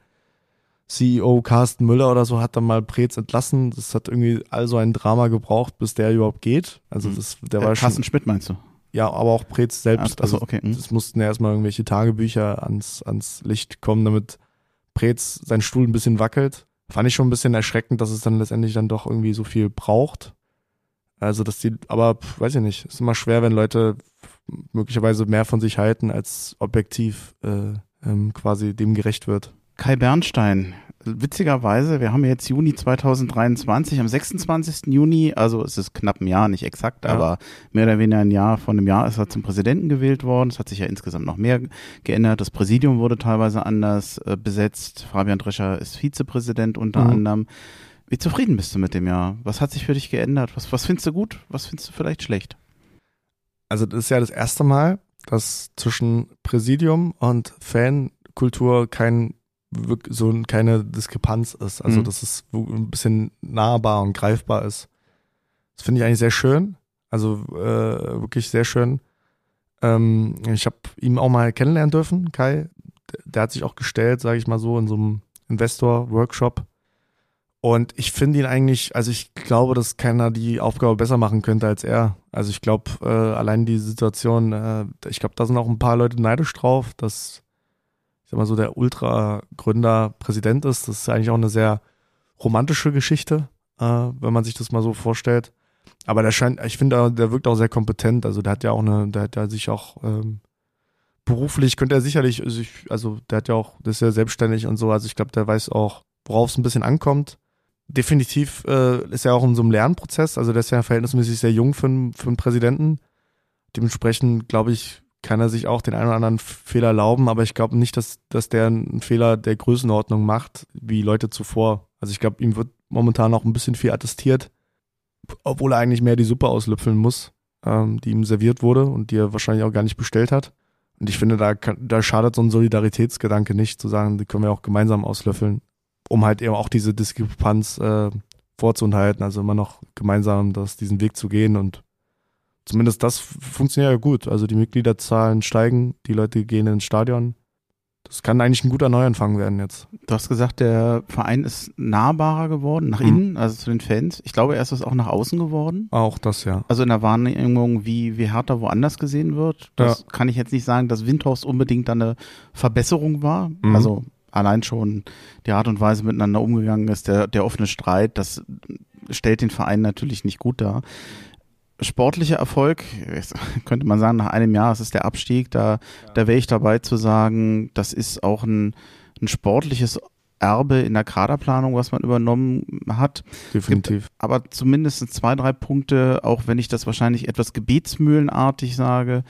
Speaker 2: C E O Carsten Müller oder so hat dann mal Preetz entlassen. Das hat irgendwie also ein Drama gebraucht, bis der überhaupt geht. Also das, der
Speaker 1: äh,
Speaker 2: war
Speaker 1: Carsten
Speaker 2: schon,
Speaker 1: Schmidt meinst du?
Speaker 2: ja, aber auch Preetz selbst.
Speaker 1: Ach so, okay. Hm.
Speaker 2: Es mussten ja erstmal irgendwelche Tagebücher ans, ans Licht kommen, damit Preetz seinen Stuhl ein bisschen wackelt. Fand ich schon ein bisschen erschreckend, dass es dann letztendlich dann doch irgendwie so viel braucht. Also, dass die, aber pf, weiß ich nicht, ist immer schwer, wenn Leute möglicherweise mehr von sich halten, als objektiv äh, ähm, quasi dem gerecht wird.
Speaker 1: Kai Bernstein, witzigerweise, wir haben jetzt Juni zweitausenddreiundzwanzig, am sechsundzwanzigsten Juni, also es ist knapp ein Jahr, nicht exakt,
Speaker 2: Ja.
Speaker 1: aber mehr oder weniger ein Jahr, von einem Jahr ist er zum Präsidenten gewählt worden. Es hat sich ja insgesamt noch mehr geändert. Das Präsidium wurde teilweise anders äh, besetzt. Fabian Drescher ist Vizepräsident unter
Speaker 2: Mhm.
Speaker 1: anderem. Wie zufrieden bist du mit dem Jahr? Was hat sich für dich geändert? Was, was findest du gut? Was findest du vielleicht schlecht?
Speaker 2: Also das ist ja das erste Mal, dass zwischen Präsidium und Fankultur kein so keine Diskrepanz ist. Also mhm. dass es ein bisschen nahbar und greifbar ist. Das finde ich eigentlich sehr schön. Also äh, wirklich sehr schön. Ähm, ich habe ihn auch mal kennenlernen dürfen, Kai. Der hat sich auch gestellt, sage ich mal so, in so einem Investor-Workshop. Und ich finde ihn eigentlich, also ich glaube, dass keiner die Aufgabe besser machen könnte als er. Also ich glaube, äh, allein die Situation, äh, ich glaube, da sind auch ein paar Leute neidisch drauf, dass, ich sag mal so, der Ultra-Gründer Präsident ist. Das ist eigentlich auch eine sehr romantische Geschichte, äh, wenn man sich das mal so vorstellt. Aber der scheint, ich finde, der wirkt auch sehr kompetent. Also der hat ja auch eine, der hat ja sich auch ähm, beruflich, könnte er sicherlich, also, ich, also der hat ja auch, der ist ja selbstständig und so. Also ich glaube, der weiß auch, worauf es ein bisschen ankommt. Definitiv äh, ist er auch in so einem Lernprozess, also der ist ja verhältnismäßig sehr jung für, einen- für einen Präsidenten. Dementsprechend, glaube ich, kann er sich auch den einen oder anderen Fehler erlauben, aber ich glaube nicht, dass, dass der einen Fehler der Größenordnung macht, wie Leute zuvor. Also ich glaube, ihm wird momentan auch ein bisschen viel attestiert, obwohl er eigentlich mehr die Suppe auslöffeln muss, ähm, die ihm serviert wurde und die er wahrscheinlich auch gar nicht bestellt hat. Und ich finde, da, kann, da schadet so ein Solidaritätsgedanke nicht, zu sagen, die können wir auch gemeinsam auslöffeln, um halt eben auch diese Diskrepanz äh, vorzuhalten, also immer noch gemeinsam das, diesen Weg zu gehen und zumindest das funktioniert ja gut. Also die Mitgliederzahlen steigen, die Leute gehen ins Stadion. Das kann eigentlich ein guter Neuanfang werden jetzt.
Speaker 1: Du hast gesagt, der Verein ist nahbarer geworden, nach
Speaker 2: Mhm.
Speaker 1: innen, also zu den Fans. Ich glaube, er ist es auch nach außen geworden.
Speaker 2: Auch das, ja.
Speaker 1: Also in der Wahrnehmung, wie, wie Hertha woanders gesehen wird. Das
Speaker 2: Ja.
Speaker 1: kann ich jetzt nicht sagen, dass Windhorst unbedingt dann eine Verbesserung war.
Speaker 2: Mhm.
Speaker 1: Also allein schon die Art und Weise miteinander umgegangen ist, der, der offene Streit, das stellt den Verein natürlich nicht gut dar. Sportlicher Erfolg, jetzt könnte man sagen, nach einem Jahr, es ist der Abstieg, da, da wäre ich dabei zu sagen, das ist auch ein, ein sportliches Erbe in der Kaderplanung, was man übernommen hat.
Speaker 2: Definitiv.
Speaker 1: Aber zumindest zwei, drei Punkte, auch wenn ich das wahrscheinlich etwas gebetsmühlenartig sage,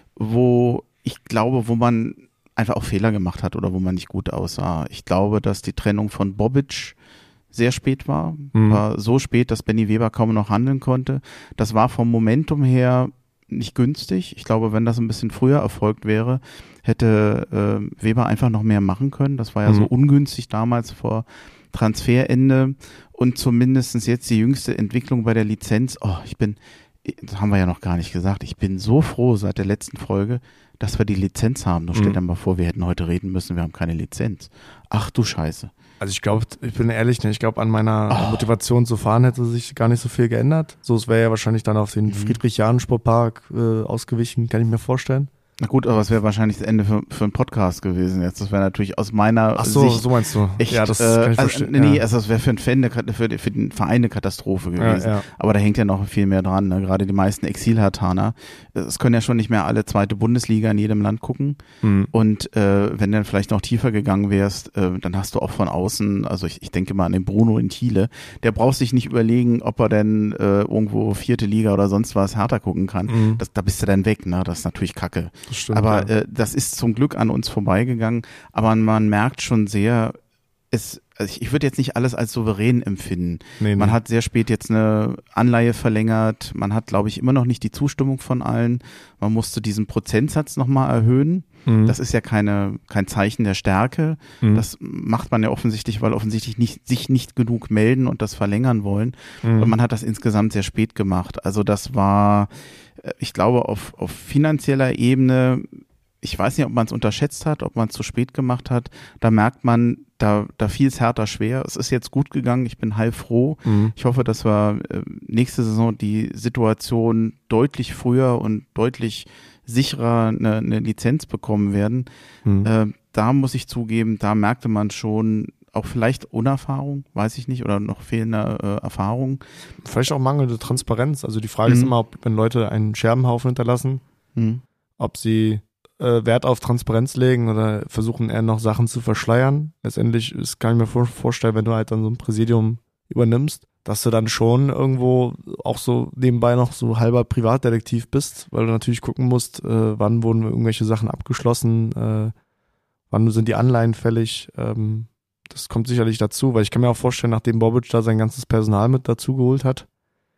Speaker 1: wo ich glaube, wo man einfach auch Fehler gemacht hat oder wo man nicht gut aussah. Ich glaube, dass die Trennung von Bobic sehr spät war,
Speaker 2: Mhm.
Speaker 1: war so spät, dass Benny Weber kaum noch handeln konnte. Das war vom Momentum her nicht günstig. Ich glaube, wenn das ein bisschen früher erfolgt wäre, hätte äh, Weber einfach noch mehr machen können. Das war ja
Speaker 2: Mhm.
Speaker 1: so ungünstig damals vor Transferende und zumindest jetzt die jüngste Entwicklung bei der Lizenz. Oh, ich bin, das haben wir ja noch gar nicht gesagt, ich bin so froh seit der letzten Folge, dass wir die Lizenz haben. Nur stell dir mal vor, wir hätten heute reden müssen, wir haben keine Lizenz. Ach du Scheiße.
Speaker 2: Also ich glaube, ich bin ehrlich, ne, ich glaube, an meiner
Speaker 1: Oh.
Speaker 2: Motivation zu fahren hätte sich gar nicht so viel geändert. So, es wäre ja wahrscheinlich dann auf den
Speaker 1: Mhm.
Speaker 2: Friedrich-Jahn-Sportpark äh, ausgewichen, kann ich mir vorstellen.
Speaker 1: Na gut, aber es wäre wahrscheinlich das Ende für, für einen Podcast gewesen jetzt. Das wäre natürlich aus meiner
Speaker 2: Ach so,
Speaker 1: Sicht
Speaker 2: so meinst du.
Speaker 1: echt,
Speaker 2: ja, das
Speaker 1: äh,
Speaker 2: kann ich
Speaker 1: also,
Speaker 2: verstehen.
Speaker 1: nee,
Speaker 2: ja.
Speaker 1: also das wäre für einen Fan, eine, für, für den Verein eine Katastrophe
Speaker 2: Ja,
Speaker 1: gewesen.
Speaker 2: ja.
Speaker 1: Aber da hängt ja noch viel mehr dran. Ne? Gerade die meisten Exil-Hartaner. Es können ja schon nicht mehr alle zweite Bundesliga in jedem Land gucken.
Speaker 2: Mhm.
Speaker 1: Und äh, wenn du dann vielleicht noch tiefer gegangen wärst, äh, dann hast du auch von außen, also ich, ich denke mal an den Bruno in Thiele, der braucht sich nicht überlegen, ob er denn äh, irgendwo vierte Liga oder sonst was Hertha gucken kann.
Speaker 2: Mhm.
Speaker 1: Das, da bist du dann weg, ne? Das ist natürlich Kacke.
Speaker 2: Das stimmt,
Speaker 1: Aber
Speaker 2: ja.
Speaker 1: äh, das ist zum Glück an uns vorbeigegangen. Aber man merkt schon sehr, es, also ich, ich würde jetzt nicht alles als souverän empfinden.
Speaker 2: Nee,
Speaker 1: Man
Speaker 2: nee.
Speaker 1: hat sehr spät jetzt eine Anleihe verlängert. Man hat, glaube ich, immer noch nicht die Zustimmung von allen. Man musste diesen Prozentsatz nochmal erhöhen.
Speaker 2: Mhm.
Speaker 1: Das ist ja keine, kein Zeichen der Stärke.
Speaker 2: Mhm.
Speaker 1: Das macht man ja offensichtlich, weil offensichtlich nicht, sich nicht genug melden und das verlängern wollen.
Speaker 2: Mhm.
Speaker 1: Und man hat das insgesamt sehr spät gemacht. Also das war, äh, ich glaube, auf, auf finanzieller Ebene, ich weiß nicht, ob man es unterschätzt hat, ob man es zu spät gemacht hat. Da merkt man, da, da fiel es härter schwer. Es ist jetzt gut gegangen. Ich bin heilfroh.
Speaker 2: Mhm.
Speaker 1: Ich hoffe, dass wir äh, nächste Saison die Situation deutlich früher und deutlich sicherer eine, eine Lizenz bekommen werden.
Speaker 2: Mhm.
Speaker 1: Äh, da muss ich zugeben, da merkte man schon auch vielleicht Unerfahrung, weiß ich nicht, oder noch fehlende äh, Erfahrung.
Speaker 2: Vielleicht auch mangelnde Transparenz. Also die Frage ist
Speaker 1: Mhm.
Speaker 2: immer, ob wenn Leute einen Scherbenhaufen hinterlassen,
Speaker 1: Hm.
Speaker 2: ob sie äh, Wert auf Transparenz legen oder versuchen eher noch Sachen zu verschleiern. Letztendlich ist, kann ich mir vor, vorstellen, wenn du halt dann so ein Präsidium übernimmst, dass du dann schon irgendwo auch so nebenbei noch so halber Privatdetektiv bist, weil du natürlich gucken musst, äh, wann wurden irgendwelche Sachen abgeschlossen, äh, wann sind die Anleihen fällig. Ähm, das kommt sicherlich dazu, weil ich kann mir auch vorstellen, nachdem Bobic da sein ganzes Personal mit dazu geholt hat,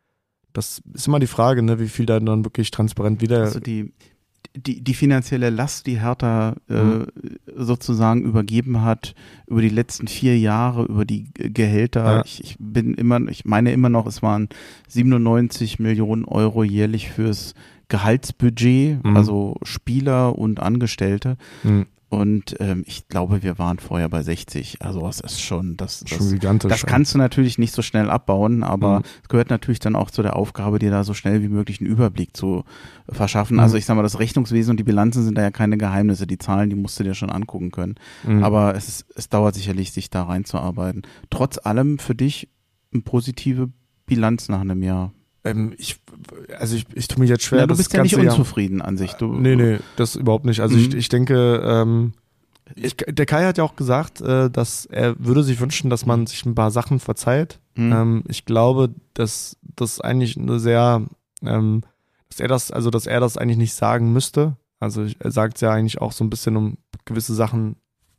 Speaker 2: Das ist immer die Frage, ne, wie viel da dann wirklich transparent wieder...
Speaker 1: Also die, die, die finanzielle Last, die Hertha äh, mhm. sozusagen übergeben hat über die letzten vier Jahre, über die Gehälter. Ja. Ich, ich bin immer, ich meine immer noch, es waren siebenundneunzig Millionen Euro jährlich fürs Gehaltsbudget, mhm. also Spieler und Angestellte. Mhm. Und ähm, ich glaube, wir waren vorher bei sechzig. Also es ist schon, das, das,
Speaker 2: schon gigantisch.
Speaker 1: Das kannst du natürlich nicht so schnell abbauen, aber mhm. es gehört natürlich dann auch zu der Aufgabe, dir da so schnell wie möglich einen Überblick zu verschaffen. Mhm. Also ich sag mal, das Rechnungswesen und die Bilanzen sind da ja keine Geheimnisse. Die Zahlen, die musst du dir schon angucken können. Mhm. Aber es ist, es dauert sicherlich, sich da reinzuarbeiten. Trotz allem für dich eine positive Bilanz nach einem Jahr.
Speaker 2: Ähm, ich, also ich, ich tue mich jetzt schwer.
Speaker 1: Na, du bist ja nicht
Speaker 2: Jahr,
Speaker 1: unzufrieden an sich. Du,
Speaker 2: nee, nee, das überhaupt nicht. Also mhm. ich, ich denke, ähm, ich, der Kai hat ja auch gesagt, äh, dass er würde sich wünschen, dass man sich ein paar Sachen verzeiht. Mhm. Ähm, ich glaube, dass das eigentlich eine sehr, ähm, dass er das, also dass er das eigentlich nicht sagen müsste. Also er sagt es ja eigentlich auch so ein bisschen, um gewisse Sachen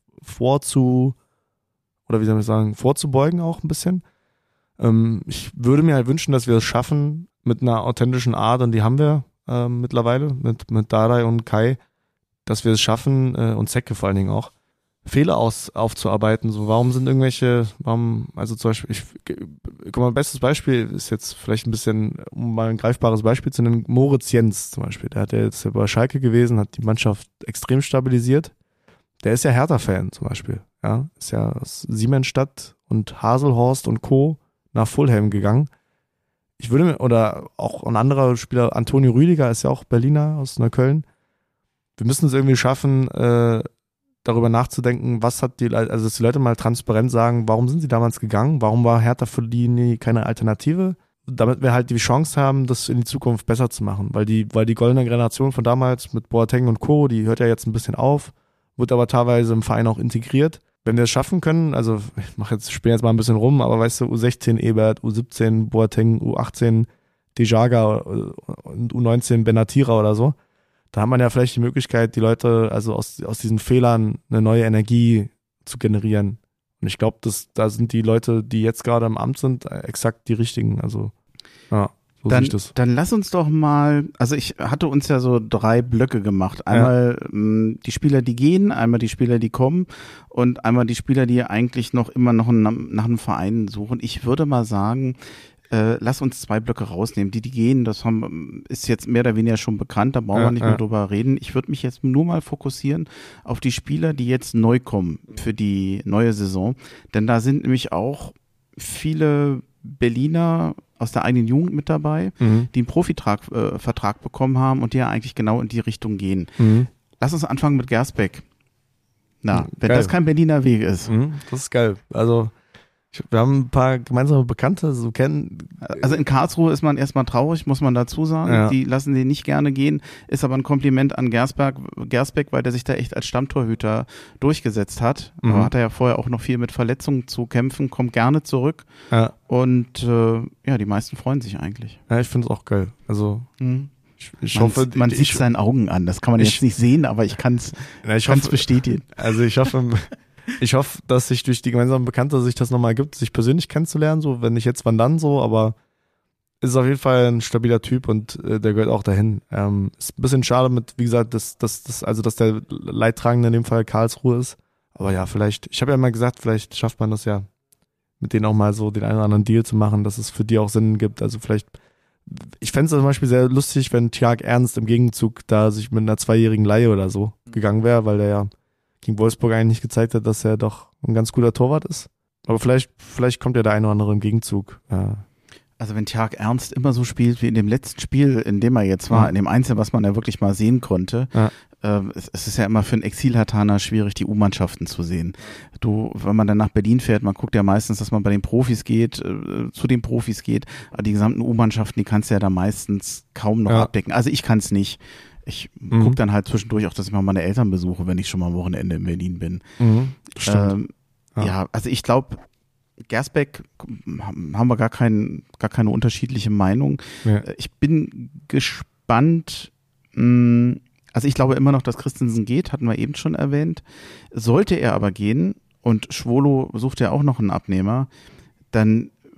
Speaker 2: vorzu, oder wie soll man sagen, vorzubeugen auch ein bisschen. Ich würde mir halt wünschen, dass wir es schaffen mit einer authentischen Art, und die haben wir äh, mittlerweile mit, mit Dardai und Kai, dass wir es schaffen, äh, und Zecke vor allen Dingen auch, Fehler aus, aufzuarbeiten. So, warum sind irgendwelche, warum, also zum Beispiel, ich, guck mal, bestes Beispiel ist jetzt vielleicht ein bisschen, um mal ein greifbares Beispiel zu nennen, Moritz Jens zum Beispiel. Der hat ja jetzt bei Schalke gewesen, hat die Mannschaft extrem stabilisiert. Der ist ja Hertha-Fan zum Beispiel. Ja, ist ja aus Siemensstadt und Haselhorst und Co. nach Fulham gegangen. Ich würde mir, oder auch ein anderer Spieler, Antonio Rüdiger, ist ja auch Berliner aus Neukölln. Wir müssen es irgendwie schaffen, äh, darüber nachzudenken, was hat die Leute, also dass die Leute mal transparent sagen, warum sind sie damals gegangen, warum war Hertha für die nie keine Alternative, damit wir halt die Chance haben, das in die Zukunft besser zu machen, weil die, weil die goldene Generation von damals mit Boateng und Co., die hört ja jetzt ein bisschen auf, wird aber teilweise im Verein auch integriert. Wenn wir es schaffen können, also ich mache jetzt, spiele jetzt mal ein bisschen rum, aber weißt du, U sechzehn Ebert, U siebzehn Boateng, U achtzehn Dejaga und U neunzehn Benatira oder so, da hat man ja vielleicht die Möglichkeit, die Leute also aus, aus diesen Fehlern eine neue Energie zu generieren. Und ich glaube, da sind die Leute, die jetzt gerade im Amt sind, exakt die richtigen. Also ja. So
Speaker 1: dann,
Speaker 2: das.
Speaker 1: dann lass uns doch mal, also ich hatte uns ja so drei Blöcke gemacht. Einmal ja. mh, die Spieler, die gehen, einmal die Spieler, die kommen und einmal die Spieler, die eigentlich noch immer noch einen, nach einem Verein suchen. Ich würde mal sagen, äh, lass uns zwei Blöcke rausnehmen. Die, die gehen, das haben, ist jetzt mehr oder weniger schon bekannt, da brauchen
Speaker 2: ja,
Speaker 1: wir nicht
Speaker 2: ja.
Speaker 1: mehr drüber reden. Ich würde mich jetzt nur mal fokussieren auf die Spieler, die jetzt neu kommen für die neue Saison. Denn da sind nämlich auch viele Berliner aus der eigenen Jugend mit dabei, mhm. die einen Profivertrag äh, Vertrag bekommen haben und die ja eigentlich genau in die Richtung gehen. Mhm. Lass uns anfangen mit Gersbeck. Na, wenn geil. Das kein Berliner Weg ist.
Speaker 2: Mhm, das ist geil. Also ich, wir haben ein paar gemeinsame Bekannte, so kennen.
Speaker 1: Also in Karlsruhe ist man erstmal traurig, muss man dazu sagen. Ja. Die lassen den nicht gerne gehen. Ist aber ein Kompliment an Gersberg, Gersbeck, weil der sich da echt als Stammtorhüter durchgesetzt hat. Mhm. Aber hat er ja vorher auch noch viel mit Verletzungen zu kämpfen, kommt gerne zurück. Ja. Und äh, ja, die meisten freuen sich eigentlich.
Speaker 2: Ja, ich finde es auch geil. Also mhm. ich, ich
Speaker 1: man,
Speaker 2: hoffe,
Speaker 1: man
Speaker 2: ich,
Speaker 1: sieht seinen Augen an. Das kann man ich, jetzt nicht sehen, aber ich kann es bestätigen.
Speaker 2: Also ich hoffe, ich hoffe, dass sich durch die gemeinsamen Bekannte sich das nochmal gibt, sich persönlich kennenzulernen. So, wenn nicht jetzt, wann dann so. Aber ist auf jeden Fall ein stabiler Typ und äh, der gehört auch dahin. Ähm, ist ein bisschen schade mit, wie gesagt, dass, dass, dass, also dass der Leidtragende in dem Fall Karlsruhe ist. Aber ja, vielleicht. Ich habe ja mal gesagt, vielleicht schafft man das ja, mit denen auch mal so den einen oder anderen Deal zu machen, dass es für die auch Sinn gibt. Also vielleicht, ich fände es zum Beispiel sehr lustig, wenn Tjark Ernst im Gegenzug da sich mit einer zweijährigen Leihe oder so gegangen wäre, weil der ja gegen Wolfsburg eigentlich nicht gezeigt hat, dass er doch ein ganz guter Torwart ist. Aber vielleicht, vielleicht kommt ja der eine oder andere im Gegenzug. Ja.
Speaker 1: Also wenn Tjark Ernst immer so spielt wie in dem letzten Spiel, in dem er jetzt war, ja. in dem Einzel, was man ja wirklich mal sehen konnte, ja. äh, es, es ist ja immer für einen Exil-Hartaner schwierig, die U-Mannschaften zu sehen. Du, wenn man dann nach Berlin fährt, man guckt ja meistens, dass man bei den Profis geht, äh, zu den Profis geht, aber die gesamten U-Mannschaften, die kannst du ja da meistens kaum noch ja. abdecken. Also ich kann es nicht. Ich mhm. gucke dann halt zwischendurch auch, dass ich mal meine Eltern besuche, wenn ich schon mal am Wochenende in Berlin bin.
Speaker 2: Mhm. Stimmt.
Speaker 1: Ähm, ja. ja, also ich glaube, Gersbeck haben wir gar, kein, gar keine unterschiedliche Meinung. Ja. Ich bin gespannt, mh, also ich glaube immer noch, dass Christensen geht, hatten wir eben schon erwähnt. Sollte er aber gehen und Schwolo sucht ja auch noch einen Abnehmer, dann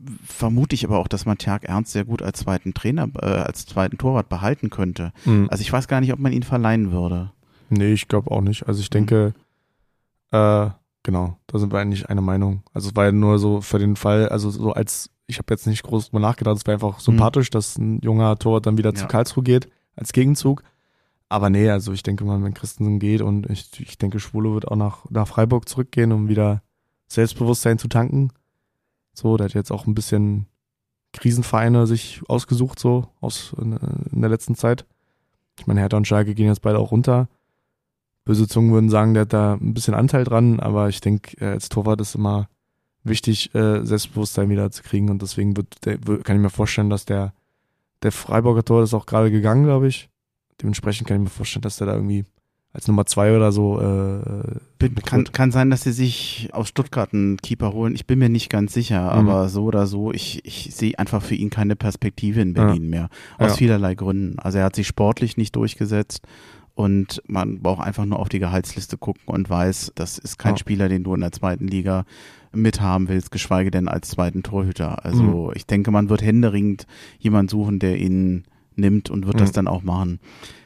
Speaker 1: vermute ich aber auch, dass man Tjark Ernst sehr gut als zweiten Trainer, äh, als zweiten Torwart behalten könnte.
Speaker 2: Mhm.
Speaker 1: Also ich weiß gar nicht, ob man ihn verleihen würde.
Speaker 2: Nee, ich glaube auch nicht. Also ich denke, mhm. äh, genau, da sind wir eigentlich einer Meinung. Also es war ja nur so für den Fall, also so als, ich habe jetzt nicht groß drüber nachgedacht, es war einfach sympathisch, mhm. dass ein junger Torwart dann wieder ja. zu Karlsruhe geht, als Gegenzug. Aber nee, also ich denke mal, wenn Christensen geht und ich, ich denke, Schwolo wird auch nach, nach Freiburg zurückgehen, um wieder Selbstbewusstsein zu tanken. So, der hat jetzt auch ein bisschen Krisenvereine sich ausgesucht, so aus in, in der letzten Zeit. Ich meine, Hertha und Schalke gehen jetzt beide auch runter. Böse Zungen würden sagen, der hat da ein bisschen Anteil dran, aber ich denke, als Torwart ist immer wichtig, Selbstbewusstsein wieder zu kriegen und deswegen wird, der, kann ich mir vorstellen, dass der, der Freiburger Tor ist auch gerade gegangen, glaube ich. Dementsprechend kann ich mir vorstellen, dass der da irgendwie als Nummer zwei oder so äh,
Speaker 1: kann, kann sein, dass sie sich aus Stuttgart einen Keeper holen. Ich bin mir nicht ganz sicher, mhm. aber so oder so, ich, ich sehe einfach für ihn keine Perspektive in Berlin ja. mehr. Aus ja. vielerlei Gründen. Also er hat sich sportlich nicht durchgesetzt und man braucht einfach nur auf die Gehaltsliste gucken und weiß, das ist kein ja. Spieler, den du in der zweiten Liga mithaben willst, geschweige denn als zweiten Torhüter. Also mhm. ich denke, man wird händeringend jemanden suchen, der ihn nimmt und wird mhm. das dann auch machen.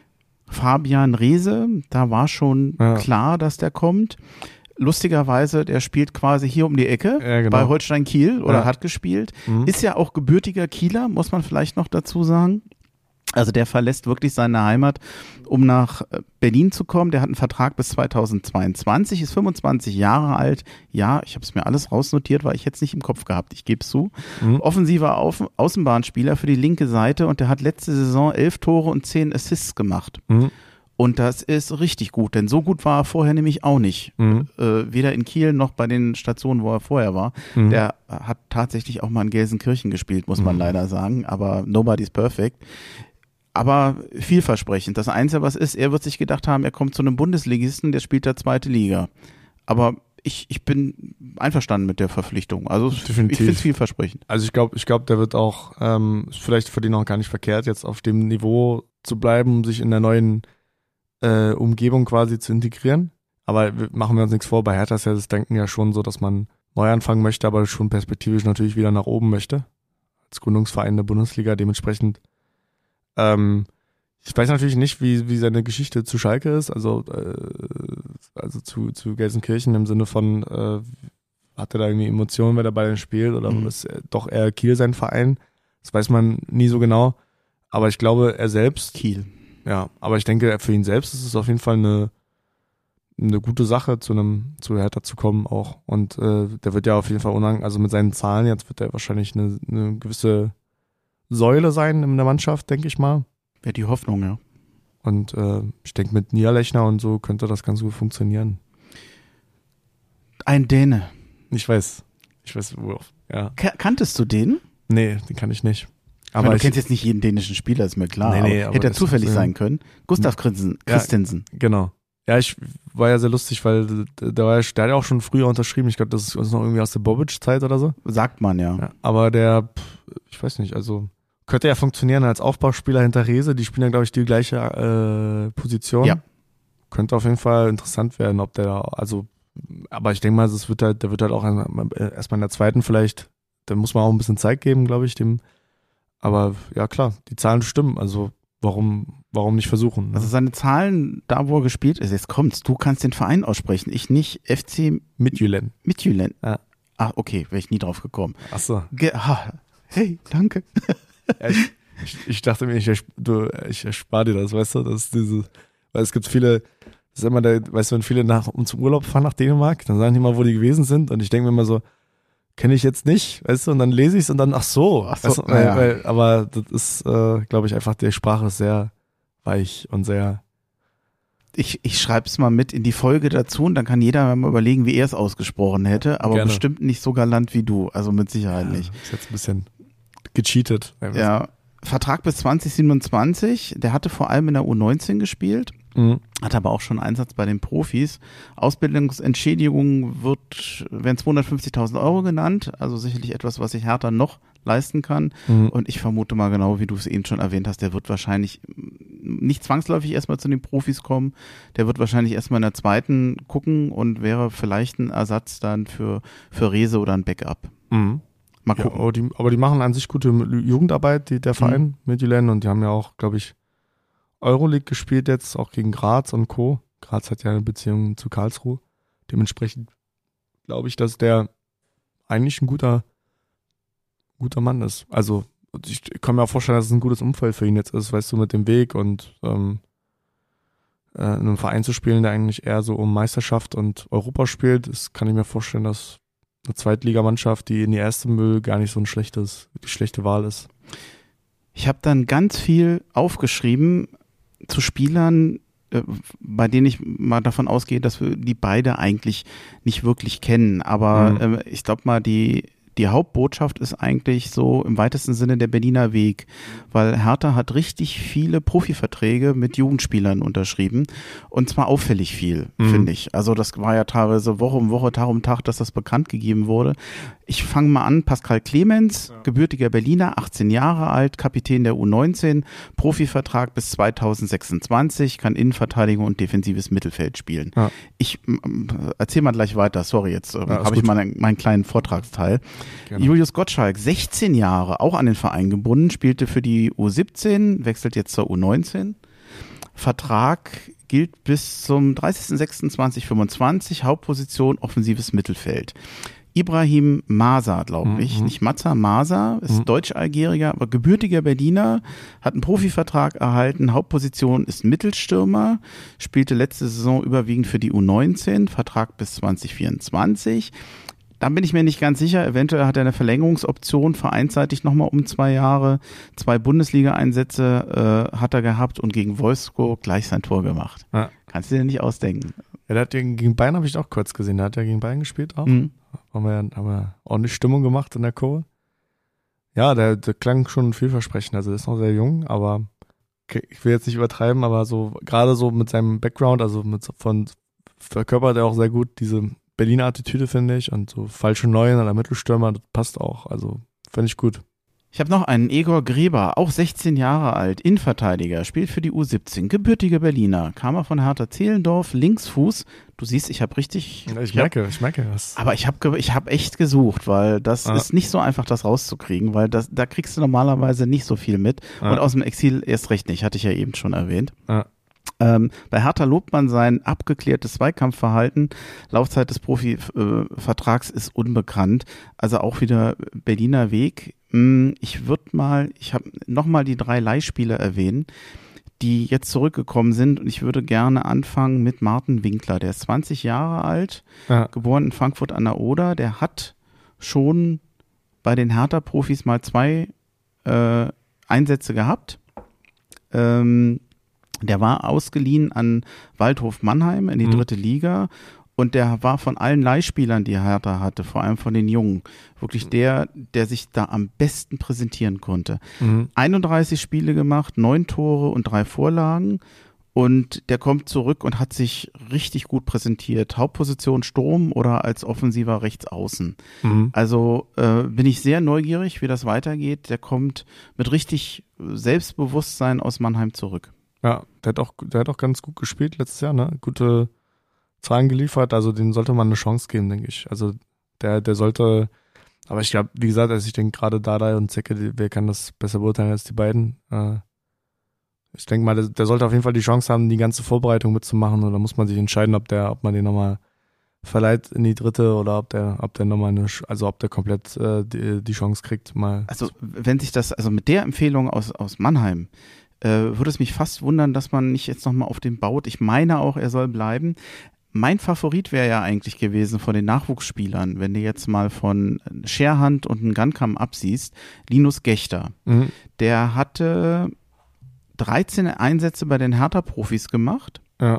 Speaker 1: Fabian Reese, da war schon ja. klar, dass der kommt. Lustigerweise, der spielt quasi hier um die Ecke ja, genau. bei Holstein Kiel oder ja. hat gespielt. Mhm. Ist ja auch gebürtiger Kieler, muss man vielleicht noch dazu sagen. Also der verlässt wirklich seine Heimat, um nach Berlin zu kommen. Der hat einen Vertrag bis zweitausendzweiundzwanzig, ist fünfundzwanzig Jahre alt. Ja, ich habe es mir alles rausnotiert, weil ich jetzt nicht im Kopf gehabt. Ich gebe es zu. Mhm. Offensiver Auf- Außenbahnspieler für die linke Seite und der hat letzte Saison elf Tore und zehn Assists gemacht. Mhm. Und das ist richtig gut, denn so gut war er vorher nämlich auch nicht. Mhm. Äh, weder in Kiel noch bei den Stationen, wo er vorher war. Mhm. Der hat tatsächlich auch mal in Gelsenkirchen gespielt, muss man mhm. leider sagen. Aber nobody's perfect. Aber vielversprechend. Das Einzige, was ist, er wird sich gedacht haben, er kommt zu einem Bundesligisten, der spielt da zweite Liga. Aber ich, ich bin einverstanden mit der Verpflichtung. Also definitiv. Ich finde es vielversprechend.
Speaker 2: Also ich glaube, ich glaube, der wird auch, ähm, vielleicht für den auch gar nicht verkehrt, jetzt auf dem Niveau zu bleiben, um sich in der neuen äh, Umgebung quasi zu integrieren. Aber wir, machen wir uns nichts vor, bei Hertha ist ja das Denken ja schon so, dass man neu anfangen möchte, aber schon perspektivisch natürlich wieder nach oben möchte. Als Gründungsverein der Bundesliga dementsprechend. Ähm, ich weiß natürlich nicht, wie, wie seine Geschichte zu Schalke ist, also, äh, also zu, zu Gelsenkirchen im Sinne von, äh, hat er da irgendwie Emotionen, wenn er bei denen spielt oder mhm. ist doch eher Kiel sein Verein? Das weiß man nie so genau, aber ich glaube, er selbst...
Speaker 1: Kiel.
Speaker 2: Ja, aber ich denke, für ihn selbst ist es auf jeden Fall eine, eine gute Sache, zu einem, zu Hertha zu kommen auch und äh, der wird ja auf jeden Fall unang, also mit seinen Zahlen jetzt wird er wahrscheinlich eine, eine gewisse Säule sein in der Mannschaft, denke ich mal.
Speaker 1: Wäre die Hoffnung, ja.
Speaker 2: Und äh, ich denke, mit Niederlechner und so könnte das ganz gut funktionieren.
Speaker 1: Ein Däne.
Speaker 2: Ich weiß. Ich weiß, worauf. Ja.
Speaker 1: K- kanntest du den?
Speaker 2: Nee, den kann ich nicht.
Speaker 1: Aber meine, du ich, kennst jetzt nicht jeden dänischen Spieler, ist mir klar. Nee, nee, aber hätte er zufällig ist, sein können. Gustav Christensen. Christensen.
Speaker 2: Ja, genau. Ja, ich war ja sehr lustig, weil der, war ja, der hat ja auch schon früher unterschrieben. Ich glaube, das ist noch irgendwie aus der Bobic-Zeit oder so.
Speaker 1: Sagt man, ja. ja
Speaker 2: aber der, ich weiß nicht, also könnte ja funktionieren als Aufbauspieler hinter Rese. Die spielen ja, glaube ich, die gleiche äh, Position. Ja. Könnte auf jeden Fall interessant werden, ob der da, also, aber ich denke mal, das wird halt, der wird halt auch erstmal in der zweiten vielleicht, da muss man auch ein bisschen Zeit geben, glaube ich, dem. Aber ja, klar, die Zahlen stimmen. Also, warum, warum nicht versuchen? Ne?
Speaker 1: Also, seine Zahlen, da wo er gespielt ist, jetzt kommt's, du kannst den Verein aussprechen, ich nicht. F C
Speaker 2: Midtjylland.
Speaker 1: Midtjylland.
Speaker 2: Ja.
Speaker 1: Ah, okay, wäre ich nie drauf gekommen.
Speaker 2: Ach so.
Speaker 1: Ge- ha, hey, danke.
Speaker 2: Ja, ich, ich, ich dachte mir, ich, du, ich erspare dir das, weißt du, das ist diese, weil es gibt viele, das ist immer der, weißt du, wenn viele nach, um zum Urlaub fahren nach Dänemark, dann sagen die mal, wo die gewesen sind und ich denke mir immer so, kenne ich jetzt nicht, weißt du, und dann lese ich es und dann, ach so, ach so weißt du, weil, ja. weil, aber das ist, äh, glaube ich, einfach, die Sprache ist sehr weich und sehr.
Speaker 1: Ich, ich schreibe es mal mit in die Folge dazu und dann kann jeder mal überlegen, wie er es ausgesprochen hätte, aber Gerne. Bestimmt nicht so galant wie du, also mit Sicherheit
Speaker 2: ja,
Speaker 1: nicht.
Speaker 2: Ist jetzt ein bisschen gecheatet.
Speaker 1: Ja, Vertrag bis zwanzig siebenundzwanzig, der hatte vor allem in der U neunzehn gespielt, mhm. hat aber auch schon Einsatz bei den Profis. Ausbildungsentschädigung wird, werden zweihundertfünfzigtausend Euro genannt, also sicherlich etwas, was sich Hertha noch leisten kann. Mhm. Und ich vermute mal genau, wie du es eben schon erwähnt hast, der wird wahrscheinlich nicht zwangsläufig erstmal zu den Profis kommen, der wird wahrscheinlich erstmal in der zweiten gucken und wäre vielleicht ein Ersatz dann für, für Rese oder ein Backup.
Speaker 2: Mhm.
Speaker 1: Mal
Speaker 2: Ja,
Speaker 1: gucken.
Speaker 2: aber, die, aber die machen an sich gute Jugendarbeit, die, der Verein
Speaker 1: Mhm.
Speaker 2: Midtjylland, und die haben ja auch, glaube ich, Euroleague gespielt jetzt, auch gegen Graz und Co. Graz hat ja eine Beziehung zu Karlsruhe. Dementsprechend glaube ich, dass der eigentlich ein guter, guter Mann ist. Also ich kann mir auch vorstellen, dass es ein gutes Umfeld für ihn jetzt ist, weißt du, mit dem Weg und ähm, äh, in einem Verein zu spielen, der eigentlich eher so um Meisterschaft und Europa spielt. Das kann ich mir vorstellen, dass eine Zweitligamannschaft, die in die erste will, gar nicht so ein schlechtes, die schlechte Wahl ist.
Speaker 1: Ich habe dann ganz viel aufgeschrieben zu Spielern, äh, bei denen ich mal davon ausgehe, dass wir die beide eigentlich nicht wirklich kennen. Aber
Speaker 2: Mhm.
Speaker 1: äh, ich glaube mal, die die Hauptbotschaft ist eigentlich so im weitesten Sinne der Berliner Weg, weil Hertha hat richtig viele Profiverträge mit Jugendspielern unterschrieben und zwar auffällig viel,
Speaker 2: Mhm.
Speaker 1: finde ich. Also das war ja teilweise Woche um Woche, Tag um Tag, dass das bekannt gegeben wurde. Ich fange mal an, Pascal Clemens, ja. gebürtiger Berliner, achtzehn Jahre alt, Kapitän der U neunzehn, Profivertrag bis zweitausendsechsundzwanzig, kann Innenverteidigung und defensives Mittelfeld spielen. Ja. Ich ähm, erzähl mal gleich weiter, sorry, jetzt ähm, ja, habe ich mal einen, meinen kleinen Vortragsteil. Gerne. Julius Gottschalk, sechzehn Jahre, auch an den Verein gebunden, spielte für die U siebzehn, wechselt jetzt zur U neunzehn. Vertrag gilt bis zum dreißigsten sechsten zweitausendfünfundzwanzig, Hauptposition offensives Mittelfeld. Ibrahim Masa, glaube ich, mhm. nicht Matza, Masa, ist mhm. Deutsch-Algerier, aber gebürtiger Berliner, hat einen Profivertrag erhalten, Hauptposition ist Mittelstürmer, spielte letzte Saison überwiegend für die U neunzehn, Vertrag bis zwanzig vierundzwanzig. Da bin ich mir nicht ganz sicher, eventuell hat er eine Verlängerungsoption, vereinsseitig nochmal um zwei Jahre, zwei Bundesliga-Einsätze äh, hat er gehabt und gegen Wolfsburg gleich sein Tor gemacht. Ja. Kannst du dir nicht ausdenken.
Speaker 2: Ja, der hat ja gegen Bayern, habe ich auch kurz gesehen, der hat ja gegen Bayern gespielt auch. Mhm. Haben wir, haben wir ordentlich Stimmung gemacht in der Kurve. Ja, der, der klang schon vielversprechend, also der ist noch sehr jung, aber okay, ich will jetzt nicht übertreiben, aber so gerade so mit seinem Background, also mit von verkörpert er auch sehr gut diese Berliner Attitüde, finde ich, und so falsche Neuen oder Mittelstürmer, das passt auch, also finde ich gut.
Speaker 1: Ich habe noch einen Egor Gräber, auch sechzehn Jahre alt, Innenverteidiger, spielt für die U siebzehn, gebürtiger Berliner, kam er von Hertha Zehlendorf, Linksfuß. Du siehst, ich habe richtig...
Speaker 2: Ich, ich merke, hab, ich merke was.
Speaker 1: Aber ich habe ich hab echt gesucht, weil das ah. ist nicht so einfach, das rauszukriegen, weil das, da kriegst du normalerweise nicht so viel mit. Ah. Und aus dem Exil erst recht nicht, hatte ich ja eben schon erwähnt. Ah. Ähm, bei Hertha lobt man sein abgeklärtes Zweikampfverhalten. Laufzeit des Profivertrags äh, ist unbekannt. Also auch wieder Berliner Weg. Ich würde mal, ich habe nochmal die drei Leihspieler erwähnen, die jetzt zurückgekommen sind. Und ich würde gerne anfangen mit Martin Winkler. Der ist zwanzig Jahre alt, ja. geboren in Frankfurt an der Oder. Der hat schon bei den Hertha-Profis mal zwei äh, Einsätze gehabt. Ähm, Der war ausgeliehen an Waldhof Mannheim in die mhm. dritte Liga und der war von allen Leihspielern, die Hertha hatte, vor allem von den Jungen, wirklich der, der sich da am besten präsentieren konnte. Mhm. einunddreißig Spiele gemacht, neun Tore und drei Vorlagen und der kommt zurück und hat sich richtig gut präsentiert. Hauptposition Sturm oder als offensiver Rechtsaußen. Mhm. Also äh, bin ich sehr neugierig, wie das weitergeht. Der kommt mit richtig Selbstbewusstsein aus Mannheim zurück.
Speaker 2: Ja, der hat auch, der hat auch ganz gut gespielt letztes Jahr, ne? Gute Zahlen geliefert, also dem sollte man eine Chance geben, denke ich. Also der, der sollte, aber ich glaube, wie gesagt, also ich denke gerade Dardai und Zecke, wer kann das besser beurteilen als die beiden? Äh, ich denke mal, der, der sollte auf jeden Fall die Chance haben, die ganze Vorbereitung mitzumachen, und da muss man sich entscheiden, ob der, ob man den nochmal verleiht in die dritte oder ob der, ob der nochmal eine, also ob der komplett äh, die, die Chance kriegt, mal.
Speaker 1: Also wenn sich das, also mit der Empfehlung aus, aus Mannheim, äh, würde es mich fast wundern, dass man nicht jetzt nochmal auf den baut. Ich meine auch, er soll bleiben. Mein Favorit wäre ja eigentlich gewesen von den Nachwuchsspielern, wenn du jetzt mal von Scherhand und einen Gankam absiehst, Linus Gächter. Mhm. Der hatte dreizehn Einsätze bei den Hertha-Profis gemacht. Ja.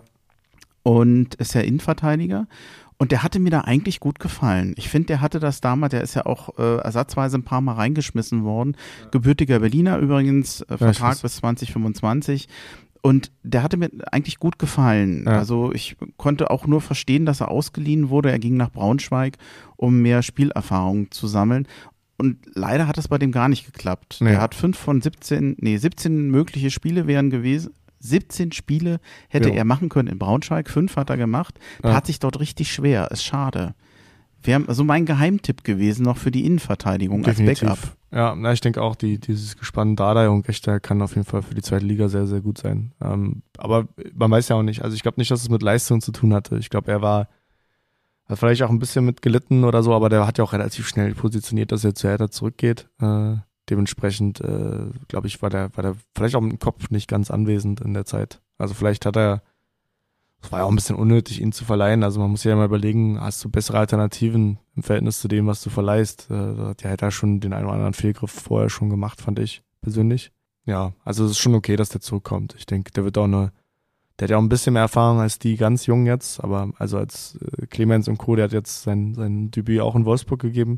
Speaker 1: Und ist ja Innenverteidiger. Und der hatte mir da eigentlich gut gefallen. Ich finde, der hatte das damals, der ist ja auch äh, ersatzweise ein paar Mal reingeschmissen worden. Ja. Gebürtiger Berliner übrigens, äh, Vertrag bis zwanzig fünfundzwanzig. Und der hatte mir eigentlich gut gefallen. Ja. Also ich konnte auch nur verstehen, dass er ausgeliehen wurde. Er ging nach Braunschweig, um mehr Spielerfahrung zu sammeln. Und leider hat es bei dem gar nicht geklappt. Nee. Er hat fünf von siebzehn, nee, siebzehn mögliche Spiele wären gewesen. siebzehn Spiele hätte ja. er machen können in Braunschweig. Fünf hat er gemacht. Ja. Tat sich dort richtig schwer. Ist schade. wäre so mein Geheimtipp gewesen noch für die Innenverteidigung
Speaker 2: Definitiv.
Speaker 1: als Backup.
Speaker 2: Ja, na, ich denke auch, die, dieses Gespann Dardai und Gechter kann auf jeden Fall für die zweite Liga sehr, sehr gut sein. Ähm, aber man weiß ja auch nicht, also ich glaube nicht, dass es mit Leistung zu tun hatte. Ich glaube, er war, hat vielleicht auch ein bisschen mit gelitten oder so, aber der hat ja auch relativ schnell positioniert, dass er zu Hertha zurückgeht. Äh, dementsprechend, äh, glaube ich, war der, war der vielleicht auch mit dem Kopf nicht ganz anwesend in der Zeit. Also vielleicht hat er, es war ja auch ein bisschen unnötig, ihn zu verleihen. Also man muss ja mal überlegen, hast du bessere Alternativen im Verhältnis zu dem, was du verleihst? Da hat ja Hertha schon den einen oder anderen Fehlgriff vorher schon gemacht, fand ich persönlich. Ja, also es ist schon okay, dass der zurückkommt. Ich denke, der wird auch eine, der hat ja auch ein bisschen mehr Erfahrung als die ganz Jungen jetzt, aber also als äh, Clemens und Co., der hat jetzt sein, sein Debüt auch in Wolfsburg gegeben.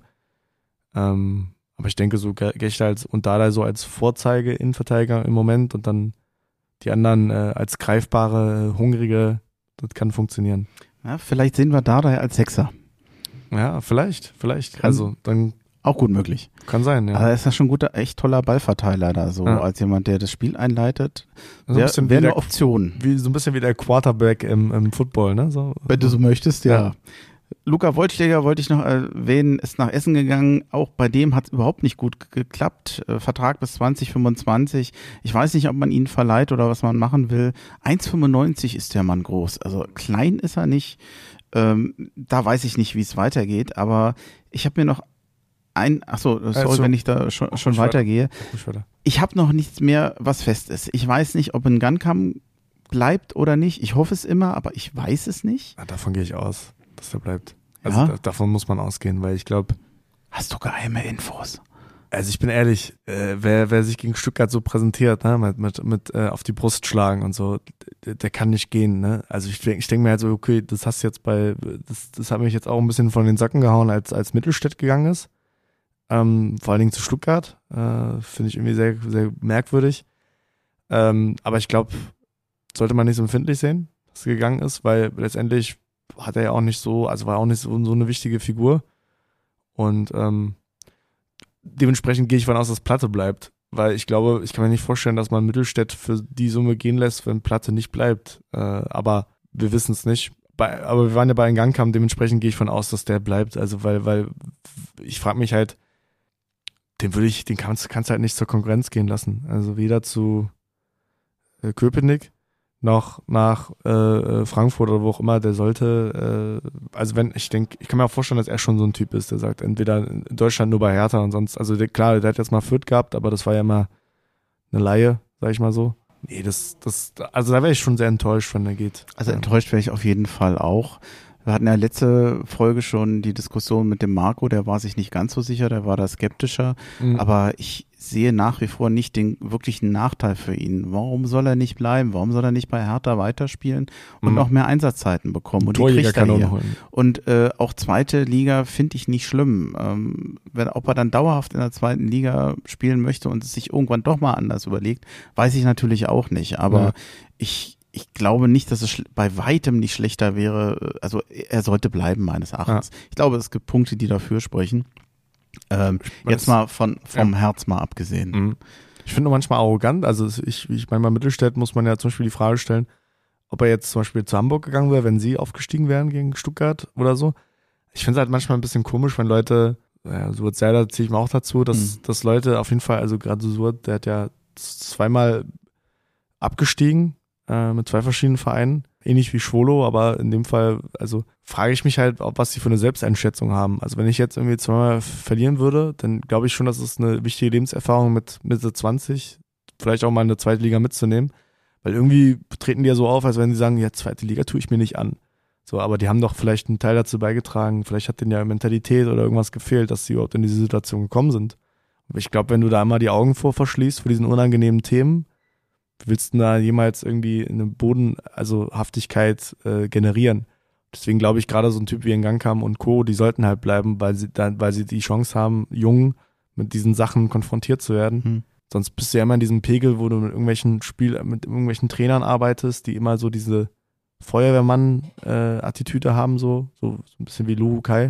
Speaker 2: Ähm, aber ich denke, so Gechter als, und Dardai so als Vorzeige-Innenverteidiger im Moment und dann die anderen äh, als greifbare, hungrige, das kann funktionieren.
Speaker 1: Ja, vielleicht sehen wir Dardai als Sechser.
Speaker 2: Ja, vielleicht, vielleicht.
Speaker 1: Kann,
Speaker 2: also dann
Speaker 1: auch gut möglich.
Speaker 2: Kann sein, ja.
Speaker 1: Aber er ist ja schon ein guter, echt toller Ballverteiler da, so
Speaker 2: ja.
Speaker 1: als jemand, der das Spiel einleitet.
Speaker 2: So
Speaker 1: Wäre wär eine Option.
Speaker 2: Wie, so ein bisschen wie der Quarterback im, im Football, ne? So,
Speaker 1: Wenn du so möchtest, ja.
Speaker 2: ja.
Speaker 1: Luca Wollschläger wollte ich noch erwähnen, ist nach Essen gegangen. Auch bei dem hat es überhaupt nicht gut geklappt. Vertrag bis zwanzig fünfundzwanzig. Ich weiß nicht, ob man ihn verleiht oder was man machen will. eins Komma fünfundneunzig ist der Mann groß. Also klein ist er nicht. Ähm, da weiß ich nicht, wie es weitergeht. Aber ich habe mir noch ein, ach so, sorry, also, wenn ich da schon, schon weitergehe.
Speaker 2: Weiter.
Speaker 1: Ich habe noch nichts mehr, was fest ist. Ich weiß nicht, ob ein Gunkam bleibt oder nicht. Ich hoffe es immer, aber ich weiß es nicht.
Speaker 2: Ja, davon gehe ich aus, dass er bleibt. Also
Speaker 1: ja?
Speaker 2: da, davon muss man ausgehen, weil ich glaube...
Speaker 1: Hast du geheime Infos?
Speaker 2: Also ich bin ehrlich, äh, wer, wer sich gegen Stuttgart so präsentiert, ne, mit, mit, mit äh, auf die Brust schlagen und so, der, der kann nicht gehen, ne? Also ich denke ich denk mir halt so, okay, das hast du jetzt bei, das, das hat mich jetzt auch ein bisschen von den Socken gehauen, als, als Mittelstädt gegangen ist. Ähm, vor allen Dingen zu Stuttgart. Äh, finde ich irgendwie sehr, sehr merkwürdig. Ähm, aber ich glaube, sollte man nicht so empfindlich sehen, dass er gegangen ist, weil letztendlich hat er ja auch nicht so, also war auch nicht so, so eine wichtige Figur. Und ähm, dementsprechend gehe ich davon aus, dass Platte bleibt. Weil ich glaube, ich kann mir nicht vorstellen, dass man Mittelstädt für die Summe gehen lässt, wenn Platte nicht bleibt. Äh, aber wir wissen es nicht. Bei, aber wir waren ja bei einem Gangkampf, dementsprechend gehe ich von aus, dass der bleibt. Also weil, weil ich frage mich halt, den würde ich, den kannst, kannst du halt nicht zur Konkurrenz gehen lassen. Also weder zu äh, Köpenick noch nach äh, Frankfurt oder wo auch immer, der sollte, äh, also wenn, ich denke, ich kann mir auch vorstellen, dass er schon so ein Typ ist, der sagt, entweder in Deutschland nur bei Hertha und sonst, also der, klar, der hat jetzt mal Fürth gehabt, aber das war ja immer eine Laie, sag ich mal so. Nee, das, das, also da wäre ich schon sehr enttäuscht, wenn er geht.
Speaker 1: Also enttäuscht wäre ich auf jeden Fall auch. Wir hatten ja letzte Folge schon die Diskussion mit dem Marco, der war sich nicht ganz so sicher, der war da skeptischer, mhm. aber ich sehe nach wie vor nicht den wirklichen Nachteil für ihn. Warum soll er nicht bleiben? Warum soll er nicht bei Hertha weiterspielen und mhm. noch mehr Einsatzzeiten bekommen? Und die kriegt er hier. Und äh, auch zweite Liga finde ich nicht schlimm. Ähm, wenn, ob er dann dauerhaft in der zweiten Liga spielen möchte und es sich irgendwann doch mal anders überlegt, weiß ich natürlich auch nicht. Aber ja. ich Ich glaube nicht, dass es bei weitem nicht schlechter wäre. Also er sollte bleiben, meines Erachtens. Ja. Ich glaube, es gibt Punkte, die dafür sprechen. Ähm, jetzt mal von vom ja. Herz mal abgesehen.
Speaker 2: Mhm. Ich finde manchmal arrogant. Also ich, ich meine, bei Mittelstädt muss man ja zum Beispiel die Frage stellen, ob er jetzt zum Beispiel zu Hamburg gegangen wäre, wenn sie aufgestiegen wären gegen Stuttgart oder so. Ich finde es halt manchmal ein bisschen komisch, wenn Leute, ja, Suat Serdar ziehe ich mir auch dazu, dass, mhm. dass Leute auf jeden Fall, also gerade so Suat, der hat ja zweimal abgestiegen, mit zwei verschiedenen Vereinen, ähnlich wie Schwolo, aber in dem Fall, also frage ich mich halt, ob was sie für eine Selbsteinschätzung haben. Also wenn ich jetzt irgendwie zweimal verlieren würde, dann glaube ich schon, dass es eine wichtige Lebenserfahrung mit Mitte zwanzig, vielleicht auch mal eine zweite Liga mitzunehmen, weil irgendwie treten die ja so auf, als wenn sie sagen, ja, zweite Liga tue ich mir nicht an. So, aber die haben doch vielleicht einen Teil dazu beigetragen, vielleicht hat denen ja Mentalität oder irgendwas gefehlt, dass sie überhaupt in diese Situation gekommen sind. Aber ich glaube, wenn du da einmal die Augen vor verschließt, vor diesen unangenehmen Themen, willst du da jemals irgendwie eine Boden, also Haftigkeit äh, generieren? Deswegen glaube ich, gerade so ein Typ wie Ngankam und Co., die sollten halt bleiben, weil sie dann, weil sie die Chance haben, jung mit diesen Sachen konfrontiert zu werden. Hm. Sonst bist du ja immer in diesem Pegel, wo du mit irgendwelchen Spiel, mit irgendwelchen Trainern arbeitest, die immer so diese Feuerwehrmann-Attitüde äh, haben, so, so, so ein bisschen wie Luhu Kai.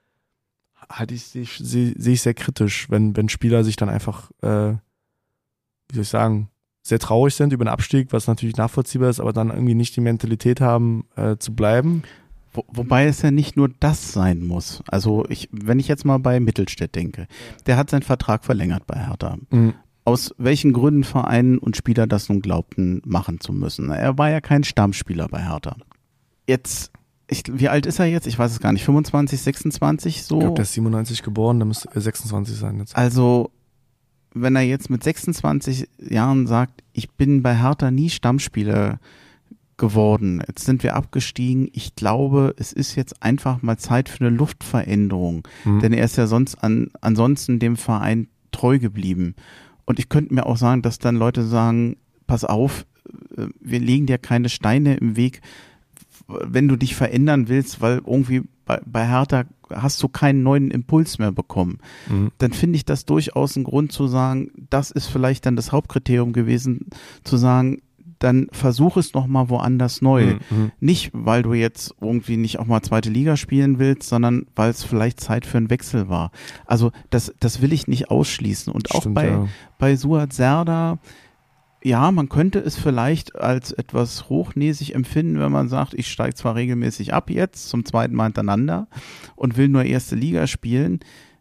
Speaker 2: Halt ich, sehe seh, seh ich sehr kritisch, wenn, wenn Spieler sich dann einfach, äh, wie soll ich sagen, sehr traurig sind über den Abstieg, was natürlich nachvollziehbar ist, aber dann irgendwie nicht die Mentalität haben, äh, zu bleiben.
Speaker 1: Wo, wobei es ja nicht nur das sein muss. Also ich, wenn ich jetzt mal bei Mittelstädt denke, der hat seinen Vertrag verlängert bei Hertha.
Speaker 2: Mhm.
Speaker 1: Aus welchen Gründen Vereinen und Spieler das nun glaubten, machen zu müssen. Er war ja kein Stammspieler bei Hertha. Jetzt, ich, wie alt ist er jetzt? Ich weiß es gar nicht. fünfundzwanzig, sechsundzwanzig so?
Speaker 2: Ich glaube, der ist siebenundneunzig geboren, der müsste sechsundzwanzig sein jetzt.
Speaker 1: Also, wenn er jetzt mit sechsundzwanzig Jahren sagt, ich bin bei Hertha nie Stammspieler geworden, jetzt sind wir abgestiegen, ich glaube, es ist jetzt einfach mal Zeit für eine Luftveränderung, mhm. denn er ist ja sonst an, ansonsten dem Verein treu geblieben. Und ich könnte mir auch sagen, dass dann Leute sagen, pass auf, wir legen dir keine Steine im Weg, wenn du dich verändern willst, weil irgendwie bei, bei Hertha hast du keinen neuen Impuls mehr bekommen. Mhm. Dann finde ich das durchaus ein Grund zu sagen, das ist vielleicht dann das Hauptkriterium gewesen, zu sagen, dann versuch es nochmal woanders neu. Mhm. Nicht, weil du jetzt irgendwie nicht auch mal zweite Liga spielen willst, sondern weil es vielleicht Zeit für einen Wechsel war. Also das, das will ich nicht ausschließen. Und auch
Speaker 2: Stimmt,
Speaker 1: bei,
Speaker 2: ja.
Speaker 1: bei Suat Serdar, ja, man könnte es vielleicht als etwas hochnäsig empfinden, wenn man sagt, ich steige zwar regelmäßig ab jetzt, zum zweiten Mal hintereinander und will nur erste Liga spielen,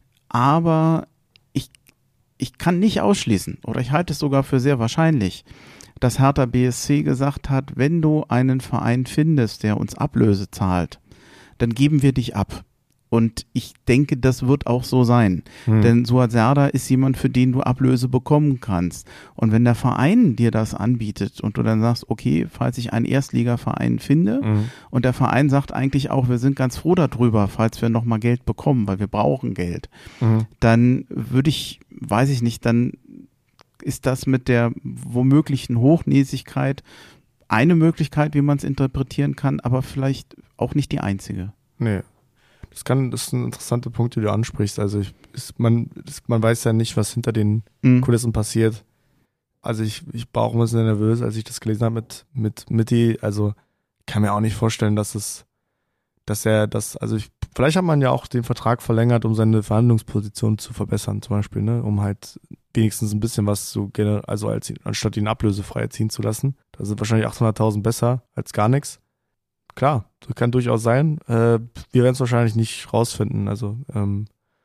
Speaker 1: aber ich, ich kann nicht ausschließen, oder ich halte es sogar für sehr wahrscheinlich, dass Hertha B S C gesagt hat, wenn du einen Verein findest, der uns Ablöse zahlt, dann geben wir dich ab. Und ich denke, das wird auch so sein. Hm. Denn Suat Serdar ist jemand, für den du Ablöse bekommen kannst. Und wenn der Verein dir das anbietet und du dann sagst, okay, falls ich einen Erstligaverein finde, hm. und der Verein sagt eigentlich auch, wir sind ganz froh darüber, falls wir nochmal Geld bekommen, weil wir brauchen Geld, hm. dann würde ich, weiß ich nicht, dann ist das mit der womöglichen Hochnäsigkeit eine Möglichkeit, wie man es interpretieren kann, aber vielleicht auch nicht die einzige.
Speaker 2: Nee. Das kann, das ist ein interessanter Punkt, den du ansprichst. Also ich, ist, man, das, man weiß ja nicht, was hinter den mhm. Kulissen passiert. Also ich, ich war auch ein bisschen nervös, als ich das gelesen habe mit, mit Mitti. Also ich kann mir auch nicht vorstellen, dass es, dass er das, also ich, vielleicht hat man ja auch den Vertrag verlängert, um seine Verhandlungsposition zu verbessern, zum Beispiel, ne, um halt wenigstens ein bisschen was zu, also als, anstatt ihn ablösefrei ziehen zu lassen. Da sind wahrscheinlich achthunderttausend besser als gar nichts. Klar, das kann durchaus sein. Äh, wir werden es wahrscheinlich nicht rausfinden. Also, ähm,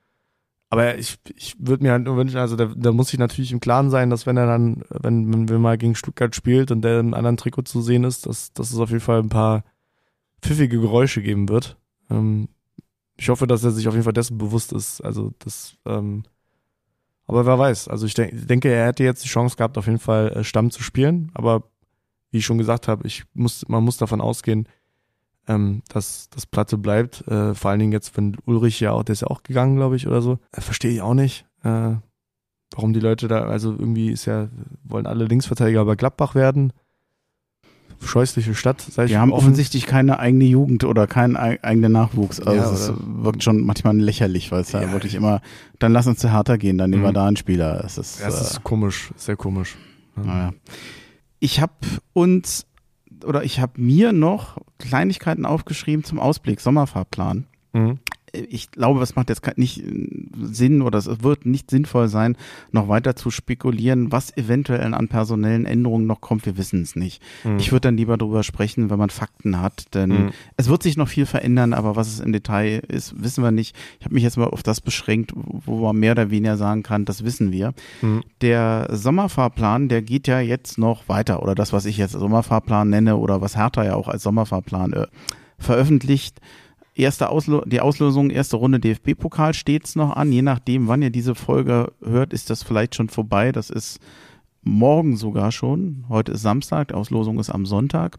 Speaker 2: aber ich, ich würde mir halt nur wünschen, also da, da muss ich natürlich im Klaren sein, dass wenn er dann, wenn, wenn wir mal gegen Stuttgart spielt und der in einem anderen Trikot zu sehen ist, dass, dass es auf jeden Fall ein paar pfiffige Geräusche geben wird. Ähm, ich hoffe, dass er sich auf jeden Fall dessen bewusst ist. Also das, ähm, aber wer weiß. Also ich denk, denke, er hätte jetzt die Chance gehabt, auf jeden Fall äh, Stamm zu spielen. Aber wie ich schon gesagt habe, ich muss, man muss davon ausgehen, ähm, dass das Platte bleibt. Äh, vor allen Dingen jetzt, wenn Ulrich ja auch, der ist ja auch gegangen, glaube ich, oder so. Äh, Verstehe ich auch nicht, äh, warum die Leute da, also irgendwie ist ja, wollen alle Linksverteidiger bei Gladbach werden. Scheußliche Stadt. Sag ich
Speaker 1: Wir haben
Speaker 2: offen.
Speaker 1: offensichtlich keine eigene Jugend oder keinen eig- eigenen Nachwuchs. Also
Speaker 2: Ja,
Speaker 1: es
Speaker 2: oder?
Speaker 1: wirkt schon manchmal lächerlich, weil es da
Speaker 2: Ja.
Speaker 1: wirklich immer, dann lass uns zu Hertha gehen, dann nehmen wir
Speaker 2: Mhm.
Speaker 1: da einen Spieler. Es ist,
Speaker 2: Ja, es ist
Speaker 1: äh,
Speaker 2: komisch, sehr komisch. Ja.
Speaker 1: naja. Ich habe uns, oder ich habe mir noch Kleinigkeiten aufgeschrieben zum Ausblick, Sommerfahrplan.
Speaker 2: Mhm.
Speaker 1: Ich glaube, es macht jetzt nicht Sinn oder es wird nicht sinnvoll sein, noch weiter zu spekulieren, was eventuell an personellen Änderungen noch kommt. Wir wissen es nicht.
Speaker 2: Mhm.
Speaker 1: Ich würde dann lieber darüber sprechen, wenn man Fakten hat, denn
Speaker 2: Mhm.
Speaker 1: es wird sich noch viel verändern, aber was es im Detail ist, wissen wir nicht. Ich habe mich jetzt mal auf das beschränkt, wo man mehr oder weniger sagen kann, das wissen wir.
Speaker 2: Mhm.
Speaker 1: Der Sommerfahrplan, der geht ja jetzt noch weiter oder das, was ich jetzt Sommerfahrplan nenne oder was Hertha ja auch als Sommerfahrplan äh, veröffentlicht. Erste Auslo- die Auslosung, erste Runde D F B-Pokal steht's noch an. Je nachdem, wann ihr diese Folge hört, ist das vielleicht schon vorbei. Das ist morgen sogar schon. Heute ist Samstag, die Auslosung ist am Sonntag.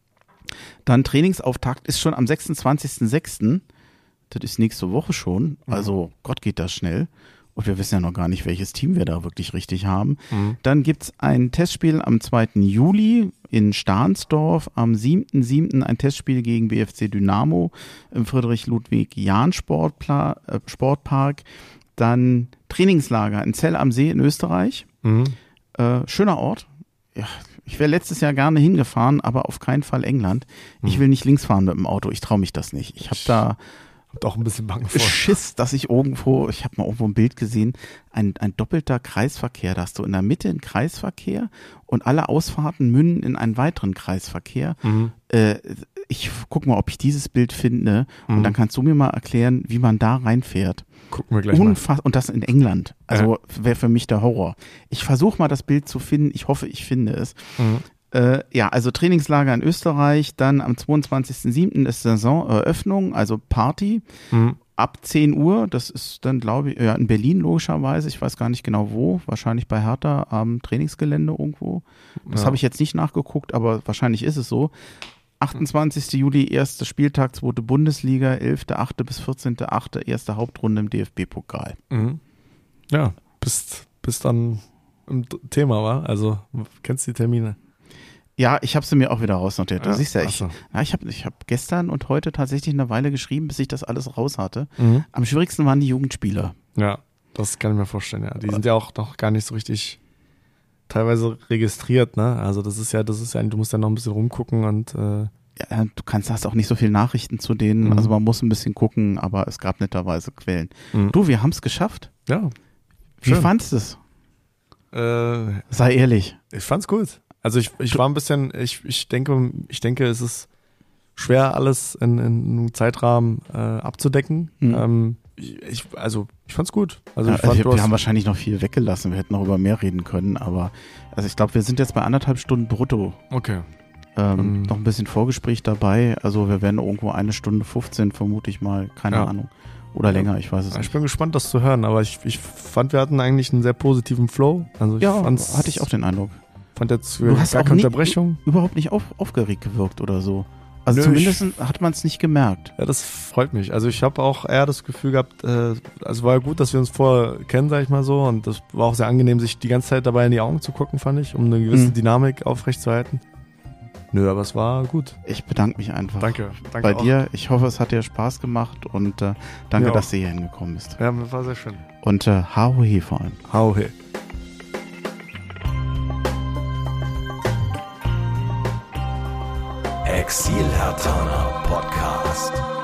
Speaker 1: Dann Trainingsauftakt ist schon am sechsundzwanzigsten sechsten Das ist nächste Woche schon. Also Gott, geht das schnell. Und wir wissen ja noch gar nicht, welches Team wir da wirklich richtig haben.
Speaker 2: Mhm.
Speaker 1: Dann gibt's ein Testspiel am zweiten Juli in Stahnsdorf. Am siebten siebten ein Testspiel gegen B F C Dynamo im Friedrich-Ludwig-Jahn-Sportpla- äh, Sportpark. Dann Trainingslager in Zell am See in Österreich.
Speaker 2: Mhm.
Speaker 1: Äh, schöner Ort. Ja, ich wäre letztes Jahr gerne hingefahren, aber auf keinen Fall England. Ich
Speaker 2: Mhm.
Speaker 1: will nicht links fahren mit dem Auto. Ich traue mich das nicht. Ich habe da
Speaker 2: Hab auch ein bisschen Bange vor.
Speaker 1: Schiss, dass ich irgendwo, ich habe mal irgendwo ein Bild gesehen, ein, ein doppelter Kreisverkehr. Da hast du in der Mitte einen Kreisverkehr und alle Ausfahrten münden in einen weiteren Kreisverkehr.
Speaker 2: Mhm.
Speaker 1: Äh, ich guck mal, ob ich dieses Bild finde
Speaker 2: Mhm.
Speaker 1: und dann kannst du mir mal erklären, wie man da reinfährt.
Speaker 2: Gucken wir gleich
Speaker 1: Unfass- und das in England. Also wäre für mich der Horror. Ich versuche mal das Bild zu finden. Ich hoffe, ich finde es.
Speaker 2: mal. Mhm.
Speaker 1: Äh, ja, also Trainingslager in Österreich. Dann am zweiundzwanzigsten siebten ist Saisoneröffnung, also Party.
Speaker 2: Mhm.
Speaker 1: Ab zehn Uhr, das ist dann, glaube ich, ja, in Berlin logischerweise. Ich weiß gar nicht genau wo. Wahrscheinlich bei Hertha am Trainingsgelände irgendwo. Das
Speaker 2: Ja.
Speaker 1: habe ich jetzt nicht nachgeguckt, aber wahrscheinlich ist es so. achtundzwanzigsten Juli, erster Spieltag, zweite Bundesliga, elfter achte bis vierzehnter achte erste Hauptrunde im D F B-Pokal.
Speaker 2: Mhm. Ja, bist, bist dann im D- Thema, wa? Also, kennst die Termine?
Speaker 1: Ja, ich habe sie mir auch wieder rausnotiert. Du
Speaker 2: Ja?
Speaker 1: siehst ja,
Speaker 2: Ach
Speaker 1: ich,
Speaker 2: so.
Speaker 1: ja, ich habe ich hab gestern und heute tatsächlich eine Weile geschrieben, bis ich das alles raus hatte.
Speaker 2: Mhm.
Speaker 1: Am schwierigsten waren die Jugendspieler.
Speaker 2: Ja, das kann ich mir vorstellen, ja. Die sind ja auch noch gar nicht so richtig teilweise registriert, ne? Also das ist ja, das ist ja, du musst ja noch ein bisschen rumgucken und äh,
Speaker 1: Ja, du kannst, hast auch nicht so viele Nachrichten zu denen,
Speaker 2: Mhm.
Speaker 1: also man muss ein bisschen gucken, aber es gab netterweise Quellen.
Speaker 2: Mhm.
Speaker 1: Du, wir haben es geschafft.
Speaker 2: ja.
Speaker 1: Wie
Speaker 2: Schön.
Speaker 1: fandst du es?
Speaker 2: Äh,
Speaker 1: Sei ehrlich.
Speaker 2: ich fand's gut. Also ich, ich war ein bisschen, ich, ich denke, ich denke, es ist schwer, alles in, in einem Zeitrahmen äh, abzudecken.
Speaker 1: Mhm.
Speaker 2: Ähm, ich, ich, also ich fand's gut. Also
Speaker 1: Ja,
Speaker 2: ich fand,
Speaker 1: wir,
Speaker 2: du
Speaker 1: wir
Speaker 2: hast-
Speaker 1: haben wahrscheinlich noch viel weggelassen, wir hätten noch über mehr reden können, aber also ich glaube, wir sind jetzt bei anderthalb Stunden brutto.
Speaker 2: okay.
Speaker 1: Ähm,
Speaker 2: Mhm.
Speaker 1: Noch ein bisschen Vorgespräch dabei, also wir werden irgendwo eine Stunde fünfzehn, vermute ich mal, keine
Speaker 2: Ja.
Speaker 1: Ahnung. Oder länger, ich weiß es
Speaker 2: Ich
Speaker 1: nicht.
Speaker 2: bin gespannt, das zu hören, aber ich, ich fand, wir hatten eigentlich einen sehr positiven Flow. Also ich
Speaker 1: Ja,
Speaker 2: fand's,
Speaker 1: hatte ich auch den Eindruck.
Speaker 2: fand jetzt
Speaker 1: Du hast
Speaker 2: gar
Speaker 1: auch
Speaker 2: keine
Speaker 1: nie-
Speaker 2: Unterbrechung.
Speaker 1: Überhaupt nicht auf, aufgeregt gewirkt oder so. Also
Speaker 2: Nö,
Speaker 1: zumindest hat man es nicht gemerkt.
Speaker 2: Ja, das freut mich. Also ich habe auch eher das Gefühl gehabt, äh, also war ja gut, dass wir uns vorher kennen, sag ich mal so. Und das war auch sehr angenehm, sich die ganze Zeit dabei in die Augen zu gucken, fand ich, um eine gewisse
Speaker 1: Mhm.
Speaker 2: Dynamik aufrechtzuerhalten. Nö, aber es war gut.
Speaker 1: Ich bedanke mich einfach.
Speaker 2: Danke. Danke
Speaker 1: Bei
Speaker 2: auch.
Speaker 1: dir. Ich hoffe, es hat dir Spaß gemacht und äh, danke,
Speaker 2: Mir
Speaker 1: dass
Speaker 2: auch.
Speaker 1: du hier hingekommen bist.
Speaker 2: Ja, war sehr schön.
Speaker 1: Und äh, Haohe vor allem.
Speaker 2: Hau he.
Speaker 4: Exil Hertaner Podcast.